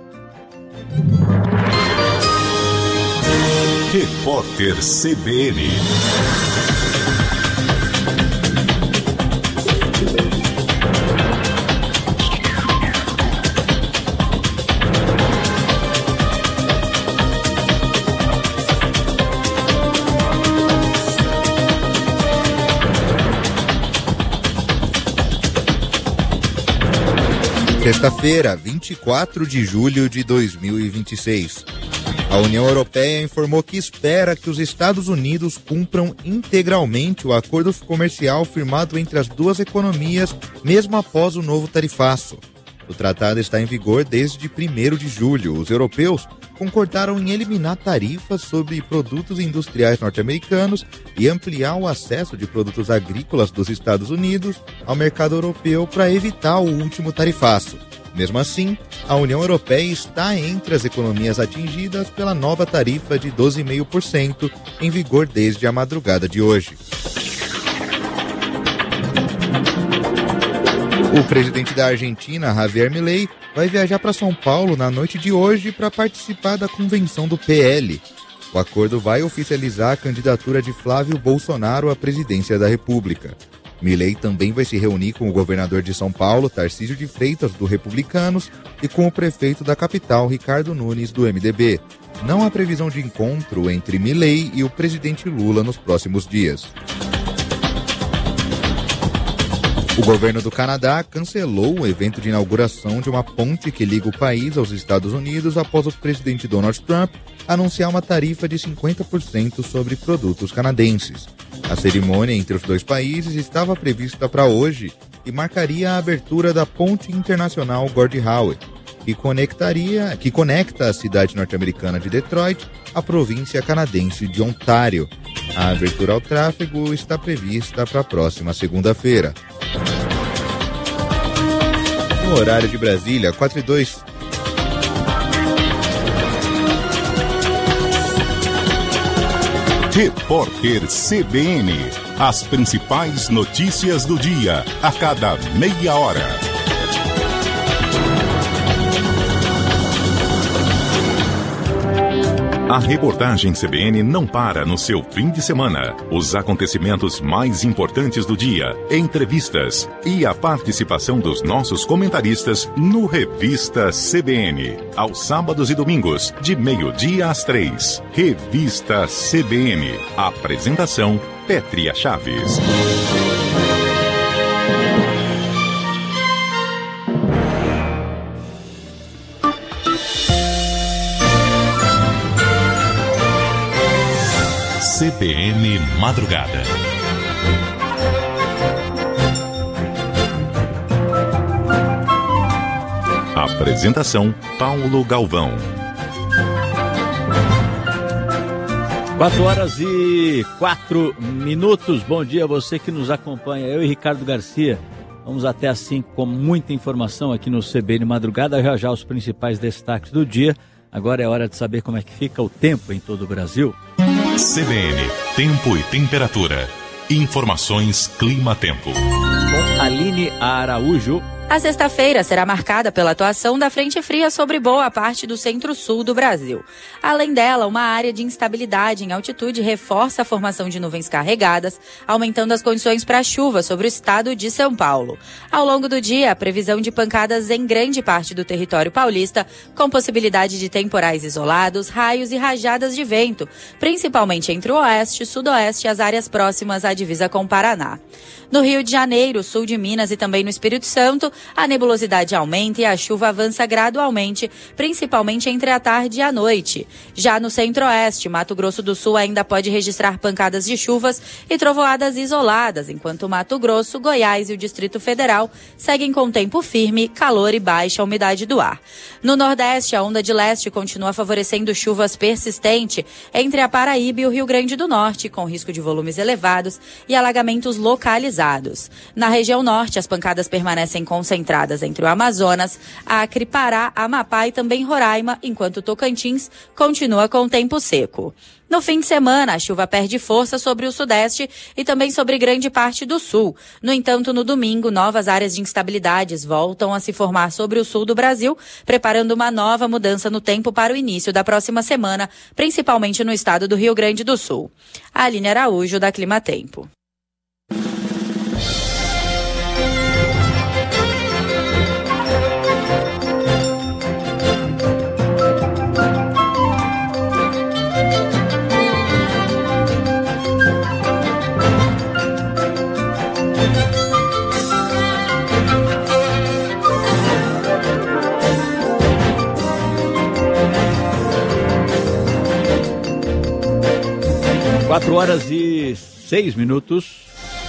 Repórter C B N.
Sexta-feira, vinte e quatro de julho de dois mil e vinte e seis. A União Europeia informou que espera que os Estados Unidos cumpram integralmente o acordo comercial firmado entre as duas economias, mesmo após o novo tarifaço. O tratado está em vigor desde primeiro de julho. Os europeus concordaram em eliminar tarifas sobre produtos industriais norte-americanos e ampliar o acesso de produtos agrícolas dos Estados Unidos ao mercado europeu para evitar o último tarifaço. Mesmo assim, a União Europeia está entre as economias atingidas pela nova tarifa de doze vírgula cinco por cento, em vigor desde a madrugada de hoje. O presidente da Argentina, Javier Milei, vai viajar para São Paulo na noite de hoje para participar da convenção do P L. O acordo vai oficializar a candidatura de Flávio Bolsonaro à presidência da República. Milei também vai se reunir com o governador de São Paulo, Tarcísio de Freitas, do Republicanos, e com o prefeito da capital, Ricardo Nunes, do M D B. Não há previsão de encontro entre Milei e o presidente Lula nos próximos dias. O governo do Canadá cancelou o evento de inauguração de uma ponte que liga o país aos Estados Unidos após o presidente Donald Trump anunciar uma tarifa de cinquenta por cento sobre produtos canadenses. A cerimônia entre os dois países estava prevista para hoje e marcaria a abertura da Ponte Internacional Gordie Howe, que conectaria, que conecta a cidade norte-americana de Detroit à província canadense de Ontário. A abertura ao tráfego está prevista para a próxima segunda-feira. No horário de Brasília, quatro e dois.
Repórter C B N. As principais notícias do dia, a cada meia hora. A reportagem C B N não para no seu fim de semana. Os acontecimentos mais importantes do dia, entrevistas e a participação dos nossos comentaristas no Revista C B N. Aos sábados e domingos, de meio-dia às três. Revista C B N. Apresentação, Pétria Chaves. C B N Madrugada. Apresentação, Paulo Galvão.
Quatro horas e quatro minutos. Bom dia a você que nos acompanha. Eu e Ricardo Garcia. Vamos até às cinco com muita informação aqui no C B N Madrugada. Já já os principais destaques do dia. Agora é hora de saber como é que fica o tempo em todo o Brasil.
C B N, tempo e temperatura. Informações Clima-Tempo.
Com Aline Araújo.
A sexta-feira será marcada pela atuação da frente fria sobre boa parte do centro-sul do Brasil. Além dela, uma área de instabilidade em altitude reforça a formação de nuvens carregadas, aumentando as condições para chuva sobre o estado de São Paulo. Ao longo do dia, a previsão de pancadas em grande parte do território paulista, com possibilidade de temporais isolados, raios e rajadas de vento, principalmente entre o oeste, sudoeste e as áreas próximas à divisa com o Paraná. No Rio de Janeiro, sul de Minas e também no Espírito Santo, a nebulosidade aumenta e a chuva avança gradualmente, principalmente entre a tarde e a noite. Já no centro-oeste, Mato Grosso do Sul ainda pode registrar pancadas de chuvas e trovoadas isoladas, enquanto Mato Grosso, Goiás e o Distrito Federal seguem com tempo firme, calor e baixa umidade do ar. No Nordeste, a onda de leste continua favorecendo chuvas persistentes entre a Paraíba e o Rio Grande do Norte, com risco de volumes elevados e alagamentos localizados. Na região norte, as pancadas permanecem concentradas entre o Amazonas, Acre, Pará, Amapá e também Roraima, enquanto Tocantins continua com tempo seco. No fim de semana, a chuva perde força sobre o sudeste e também sobre grande parte do sul. No entanto, no domingo, novas áreas de instabilidades voltam a se formar sobre o sul do Brasil, preparando uma nova mudança no tempo para o início da próxima semana, principalmente no estado do Rio Grande do Sul. Aline Araújo, da Clima Tempo.
Quatro horas e seis minutos.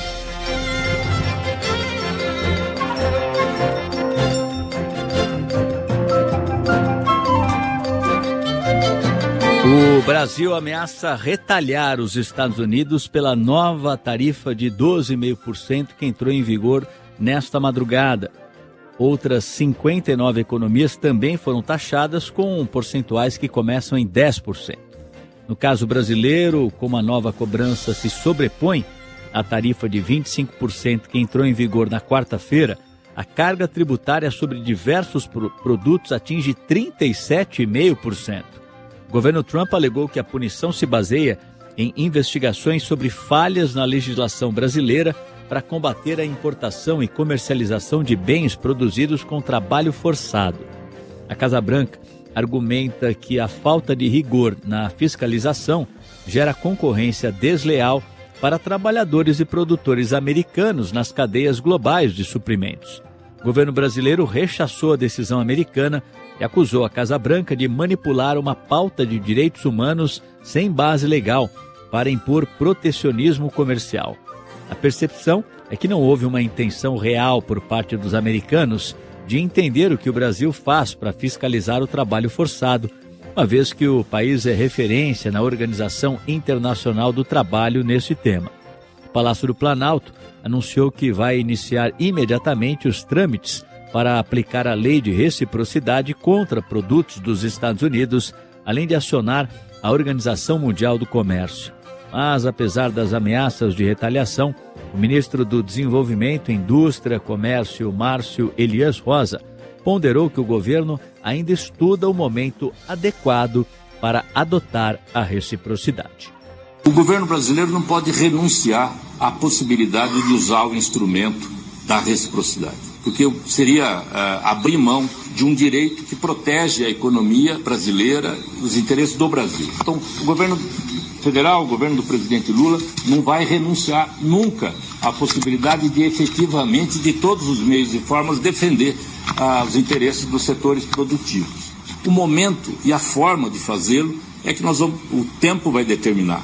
O Brasil ameaça retalhar os Estados Unidos pela nova tarifa de doze vírgula cinco por cento que entrou em vigor nesta madrugada. Outras cinquenta e nove economias também foram taxadas com percentuais que começam em dez por cento. No caso brasileiro, como a nova cobrança se sobrepõe à tarifa de vinte e cinco por cento que entrou em vigor na quarta-feira, a carga tributária sobre diversos pro- produtos atinge trinta e sete vírgula cinco por cento. O governo Trump alegou que a punição se baseia em investigações sobre falhas na legislação brasileira para combater a importação e comercialização de bens produzidos com trabalho forçado. A Casa Branca argumenta que a falta de rigor na fiscalização gera concorrência desleal para trabalhadores e produtores americanos nas cadeias globais de suprimentos. O governo brasileiro rechaçou a decisão americana e acusou a Casa Branca de manipular uma pauta de direitos humanos sem base legal para impor protecionismo comercial. A percepção é que não houve uma intenção real por parte dos americanos de entender o que o Brasil faz para fiscalizar o trabalho forçado, uma vez que o país é referência na Organização Internacional do Trabalho nesse tema. O Palácio do Planalto anunciou que vai iniciar imediatamente os trâmites para aplicar a lei de reciprocidade contra produtos dos Estados Unidos, além de acionar a Organização Mundial do Comércio. Mas, apesar das ameaças de retaliação, o ministro do Desenvolvimento, Indústria, Comércio, Márcio Elias Rosa, ponderou que o governo ainda estuda o momento adequado para adotar a reciprocidade.
O governo brasileiro não pode renunciar à possibilidade de usar o instrumento da reciprocidade, porque seria uh, abrir mão de um direito que protege a economia brasileira, os interesses do Brasil. Então, o governo federal, o governo do presidente Lula, não vai renunciar nunca à possibilidade de efetivamente, de todos os meios e formas, defender ah, os interesses dos setores produtivos. O momento e a forma de fazê-lo é que nós vamos, o tempo vai determinar.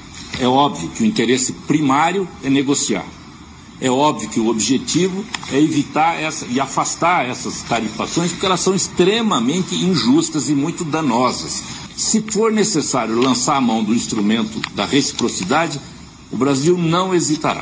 É óbvio que o interesse primário é negociar. É óbvio que o objetivo é evitar essa, e afastar essas tarifações, porque elas são extremamente injustas e muito danosas. Se for necessário lançar a mão do instrumento da reciprocidade, o Brasil não hesitará.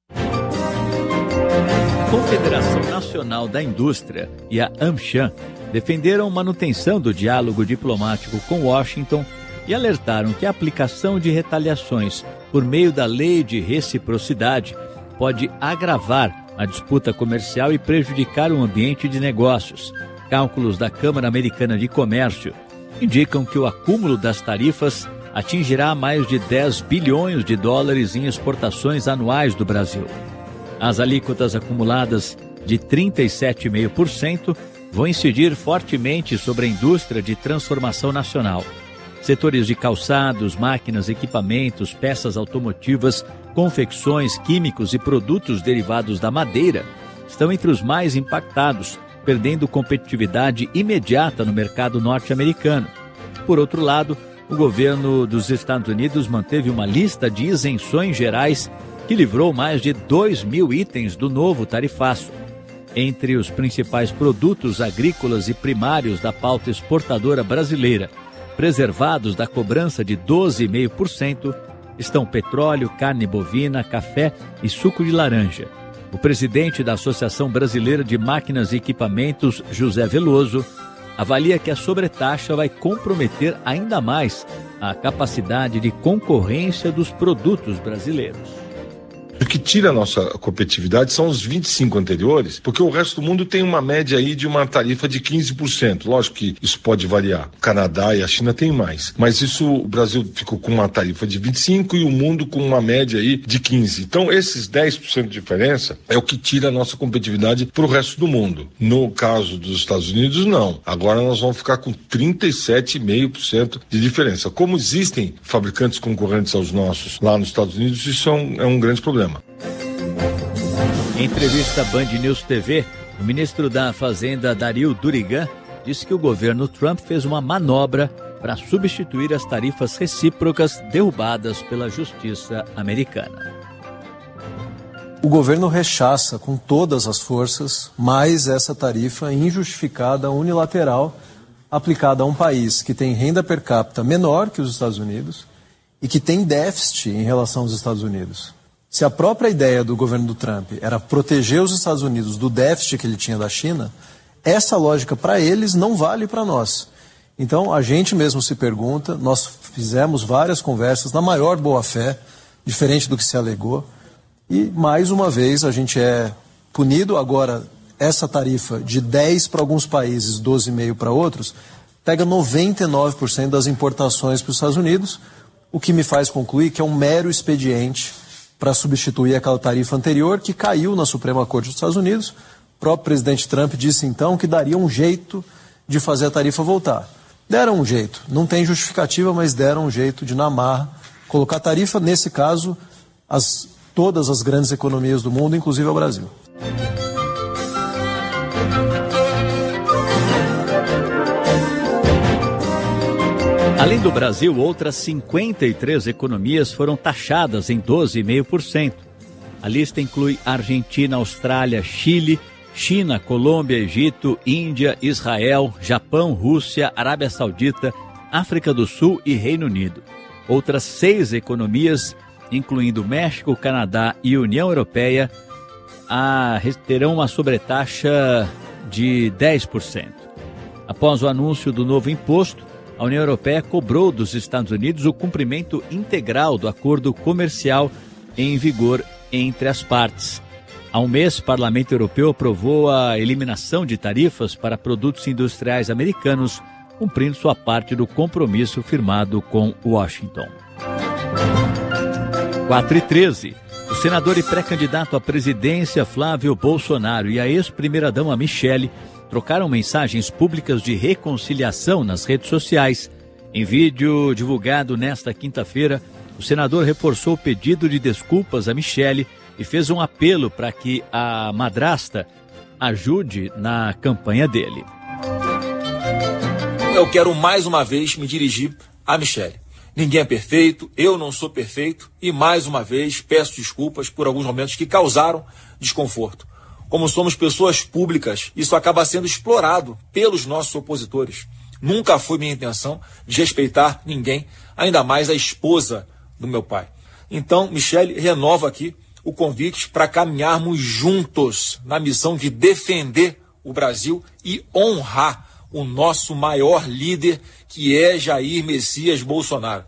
A Confederação Nacional da Indústria e a AmCham defenderam manutenção do diálogo diplomático com Washington e alertaram que a aplicação de retaliações por meio da lei de reciprocidade pode agravar a disputa comercial e prejudicar o ambiente de negócios. Cálculos da Câmara Americana de Comércio indicam que o acúmulo das tarifas atingirá mais de dez bilhões de dólares em exportações anuais do Brasil. As alíquotas acumuladas de trinta e sete vírgula cinco por cento vão incidir fortemente sobre a indústria de transformação nacional. Setores de calçados, máquinas, equipamentos, peças automotivas, confecções, químicos e produtos derivados da madeira estão entre os mais impactados, perdendo competitividade imediata no mercado norte-americano. Por outro lado, o governo dos Estados Unidos manteve uma lista de isenções gerais que livrou mais de dois mil itens do novo tarifaço. Entre os principais produtos agrícolas e primários da pauta exportadora brasileira, preservados da cobrança de doze vírgula cinco por cento, estão petróleo, carne bovina, café e suco de laranja. O presidente da Associação Brasileira de Máquinas e Equipamentos, José Veloso, avalia que a sobretaxa vai comprometer ainda mais a capacidade de concorrência dos produtos brasileiros.
O que tira a nossa competitividade são os vinte e cinco anteriores, porque o resto do mundo tem uma média aí de uma tarifa de quinze por cento. Lógico que isso pode variar. O Canadá e a China têm mais. Mas isso, o Brasil ficou com uma tarifa de vinte e cinco e o mundo com uma média aí de quinze. Então, esses dez por cento de diferença é o que tira a nossa competitividade para o resto do mundo. No caso dos Estados Unidos, não. Agora nós vamos ficar com trinta e sete vírgula cinco por cento de diferença. Como existem fabricantes concorrentes aos nossos lá nos Estados Unidos, isso é um, é um grande problema.
Em entrevista à Band News T V, o ministro da Fazenda, Dario Durigan, disse que o governo Trump fez uma manobra para substituir as tarifas recíprocas derrubadas pela justiça americana.
O governo rechaça com todas as forças mais essa tarifa injustificada, unilateral, aplicada a um país que tem renda per capita menor que os Estados Unidos e que tem déficit em relação aos Estados Unidos. Se a própria ideia do governo do Trump era proteger os Estados Unidos do déficit que ele tinha da China, essa lógica para eles não vale para nós. Então, a gente mesmo se pergunta, nós fizemos várias conversas na maior boa-fé, diferente do que se alegou, e mais uma vez a gente é punido. Agora, essa tarifa de dez para alguns países, doze vírgula cinco para outros, pega noventa e nove por cento das importações para os Estados Unidos, o que me faz concluir que é um mero expediente para substituir aquela tarifa anterior que caiu na Suprema Corte dos Estados Unidos. O próprio presidente Trump disse então que daria um jeito de fazer a tarifa voltar. Deram um jeito, não tem justificativa, mas deram um jeito de, na marra, colocar a tarifa, nesse caso, as, todas as grandes economias do mundo, inclusive o Brasil.
Além do Brasil, outras cinquenta e três economias foram taxadas em doze vírgula cinco por cento. A lista inclui Argentina, Austrália, Chile, China, Colômbia, Egito, Índia, Israel, Japão, Rússia, Arábia Saudita, África do Sul e Reino Unido. Outras seis economias, incluindo México, Canadá e União Europeia, a, terão uma sobretaxa de dez por cento. Após o anúncio do novo imposto, a União Europeia cobrou dos Estados Unidos o cumprimento integral do acordo comercial em vigor entre as partes. Há um mês, o Parlamento Europeu aprovou a eliminação de tarifas para produtos industriais americanos, cumprindo sua parte do compromisso firmado com Washington. quatro e treze. O senador e pré-candidato à presidência Flávio Bolsonaro e a ex-primeira-dama Michele trocaram mensagens públicas de reconciliação nas redes sociais. Em vídeo divulgado nesta quinta-feira, o senador reforçou o pedido de desculpas a Michele e fez um apelo para que a madrasta ajude na campanha dele.
Eu quero mais uma vez me dirigir a Michele. Ninguém é perfeito, eu não sou perfeito e mais uma vez peço desculpas por alguns momentos que causaram desconforto. Como somos pessoas públicas, isso acaba sendo explorado pelos nossos opositores. Nunca foi minha intenção desrespeitar ninguém, ainda mais a esposa do meu pai. Então, Michele, renova aqui o convite para caminharmos juntos na missão de defender o Brasil e honrar o nosso maior líder, que é Jair Messias Bolsonaro.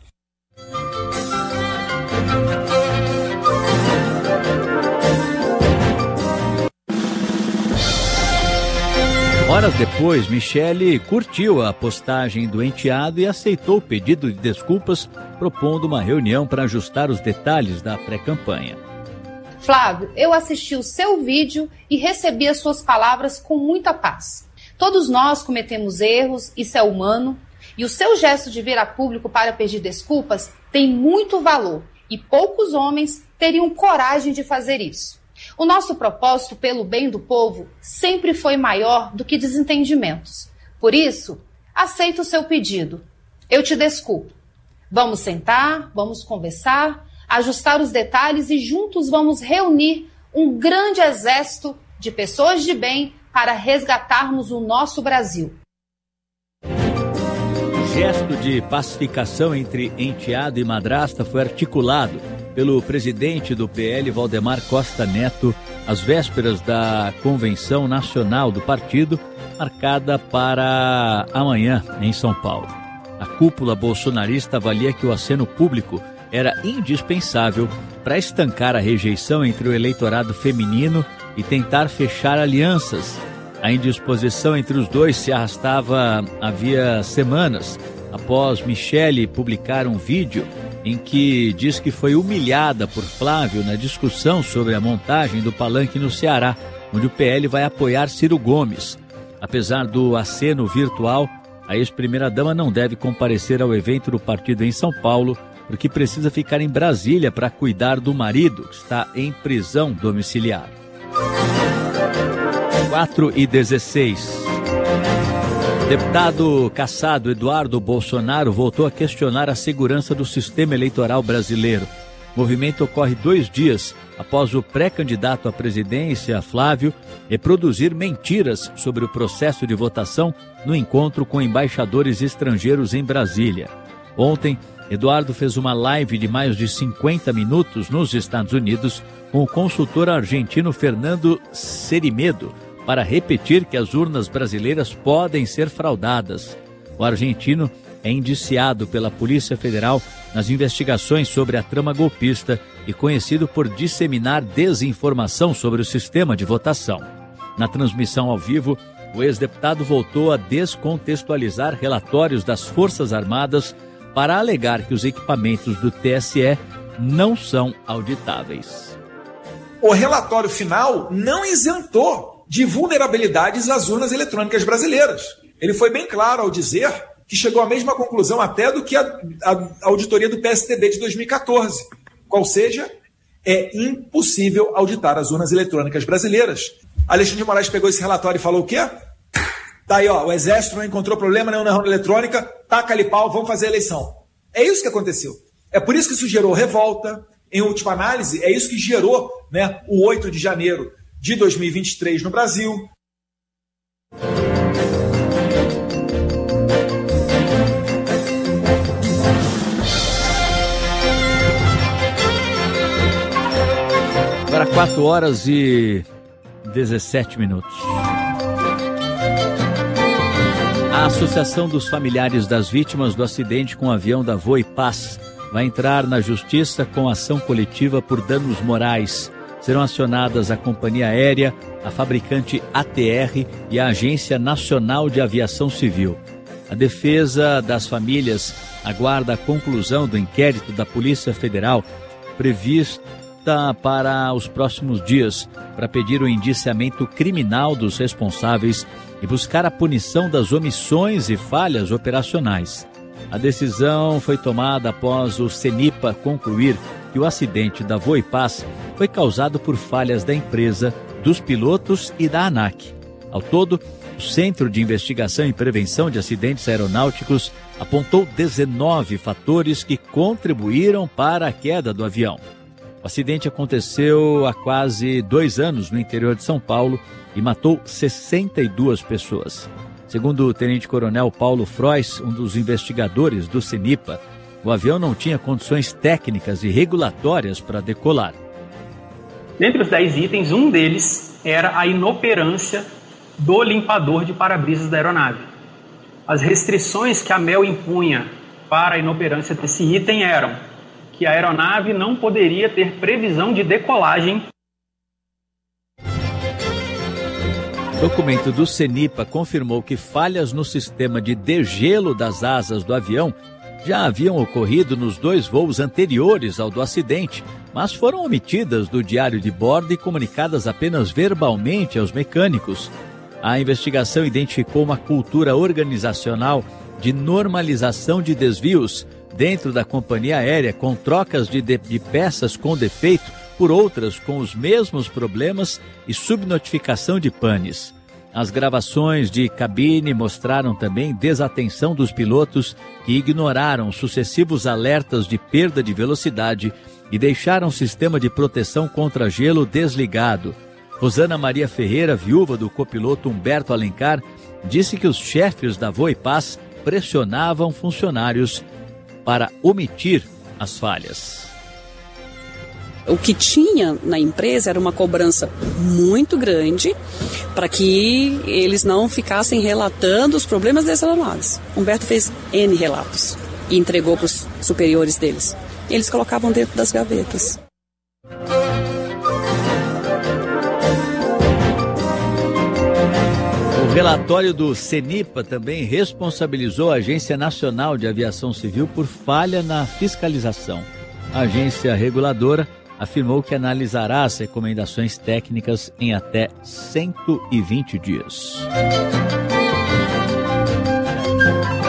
Horas depois, Michele curtiu a postagem do enteado e aceitou o pedido de desculpas, propondo uma reunião para ajustar os detalhes da pré-campanha.
Flávio, eu assisti o seu vídeo e recebi as suas palavras com muita paz. Todos nós cometemos erros, isso é humano, e o seu gesto de vir a público para pedir desculpas tem muito valor, e poucos homens teriam coragem de fazer isso. O nosso propósito pelo bem do povo sempre foi maior do que desentendimentos. Por isso, aceito o seu pedido. Eu te desculpo. Vamos sentar, vamos conversar, ajustar os detalhes e juntos vamos reunir um grande exército de pessoas de bem para resgatarmos o nosso Brasil.
O gesto de pacificação entre enteado e madrasta foi articulado pelo presidente do P L, Valdemar Costa Neto, às vésperas da Convenção Nacional do partido, marcada para amanhã em São Paulo. A cúpula bolsonarista avalia que o aceno público era indispensável para estancar a rejeição entre o eleitorado feminino e tentar fechar alianças. A indisposição entre os dois se arrastava havia semanas, após Michele publicar um vídeo em que diz que foi humilhada por Flávio na discussão sobre a montagem do palanque no Ceará, onde o P L vai apoiar Ciro Gomes. Apesar do aceno virtual, a ex-primeira-dama não deve comparecer ao evento do partido em São Paulo, porque precisa ficar em Brasília para cuidar do marido, que está em prisão domiciliar. quatro e dezesseis. Deputado cassado Eduardo Bolsonaro voltou a questionar a segurança do sistema eleitoral brasileiro. O movimento ocorre dois dias após o pré-candidato à presidência, Flávio, reproduzir mentiras sobre o processo de votação no encontro com embaixadores estrangeiros em Brasília. Ontem, Eduardo fez uma live de mais de cinquenta minutos nos Estados Unidos com o consultor argentino Fernando Cerimedo para repetir que as urnas brasileiras podem ser fraudadas. O argentino é indiciado pela Polícia Federal nas investigações sobre a trama golpista e conhecido por disseminar desinformação sobre o sistema de votação. Na transmissão ao vivo, o ex-deputado voltou a descontextualizar relatórios das Forças Armadas para alegar que os equipamentos do T S E não são auditáveis.
O relatório final não isentou de vulnerabilidades as urnas eletrônicas brasileiras. Ele foi bem claro ao dizer que chegou à mesma conclusão até do que a, a auditoria do P S D B de dois mil e quatorze. Qual seja, é impossível auditar as urnas eletrônicas brasileiras. Alexandre de Moraes pegou esse relatório e falou o quê? Tá aí, ó, o Exército não encontrou problema nenhum na urna eletrônica, taca ali pau, vamos fazer a eleição. É isso que aconteceu. É por isso que isso gerou revolta. Em última análise, é isso que gerou, né, o oito de janeiro de dois mil e vinte e três no Brasil.
Agora quatro horas e dezessete minutos. A Associação dos Familiares das Vítimas do Acidente com o Avião da Voipaz vai entrar na Justiça com ação coletiva por danos morais. Serão acionadas a Companhia Aérea, a fabricante A T R e a Agência Nacional de Aviação Civil. A defesa das famílias aguarda a conclusão do inquérito da Polícia Federal, prevista para os próximos dias, para pedir o indiciamento criminal dos responsáveis e buscar a punição das omissões e falhas operacionais. A decisão foi tomada após o CENIPA concluir que o acidente da Voipaz foi causado por falhas da empresa, dos pilotos e da ANAC. Ao todo, o Centro de Investigação e Prevenção de Acidentes Aeronáuticos apontou dezenove fatores que contribuíram para a queda do avião. O acidente aconteceu há quase dois anos no interior de São Paulo e matou sessenta e duas pessoas. Segundo o tenente-coronel Paulo Frois, um dos investigadores do CENIPA, o avião não tinha condições técnicas e regulatórias para decolar.
Dentre os dez itens, um deles era a inoperância do limpador de para-brisas da aeronave. As restrições que a AMEL impunha para a inoperância desse item eram que a aeronave não poderia ter previsão de decolagem.
O documento do CENIPA confirmou que falhas no sistema de degelo das asas do avião já haviam ocorrido nos dois voos anteriores ao do acidente, mas foram omitidas do diário de bordo e comunicadas apenas verbalmente aos mecânicos. A investigação identificou uma cultura organizacional de normalização de desvios dentro da companhia aérea, com trocas de, de, de peças com defeito por outras com os mesmos problemas e subnotificação de panes. As gravações de cabine mostraram também desatenção dos pilotos que ignoraram sucessivos alertas de perda de velocidade e deixaram o sistema de proteção contra gelo desligado. Rosana Maria Ferreira, viúva do copiloto Humberto Alencar, disse que os chefes da Voipaz pressionavam funcionários para omitir as falhas.
O que tinha na empresa era uma cobrança muito grande para que eles não ficassem relatando os problemas das aeronaves. Humberto fez N relatos e entregou para os superiores deles. Eles colocavam dentro das gavetas.
O relatório do CENIPA também responsabilizou a Agência Nacional de Aviação Civil por falha na fiscalização. A agência reguladora afirmou que analisará as recomendações técnicas em até cento e vinte dias.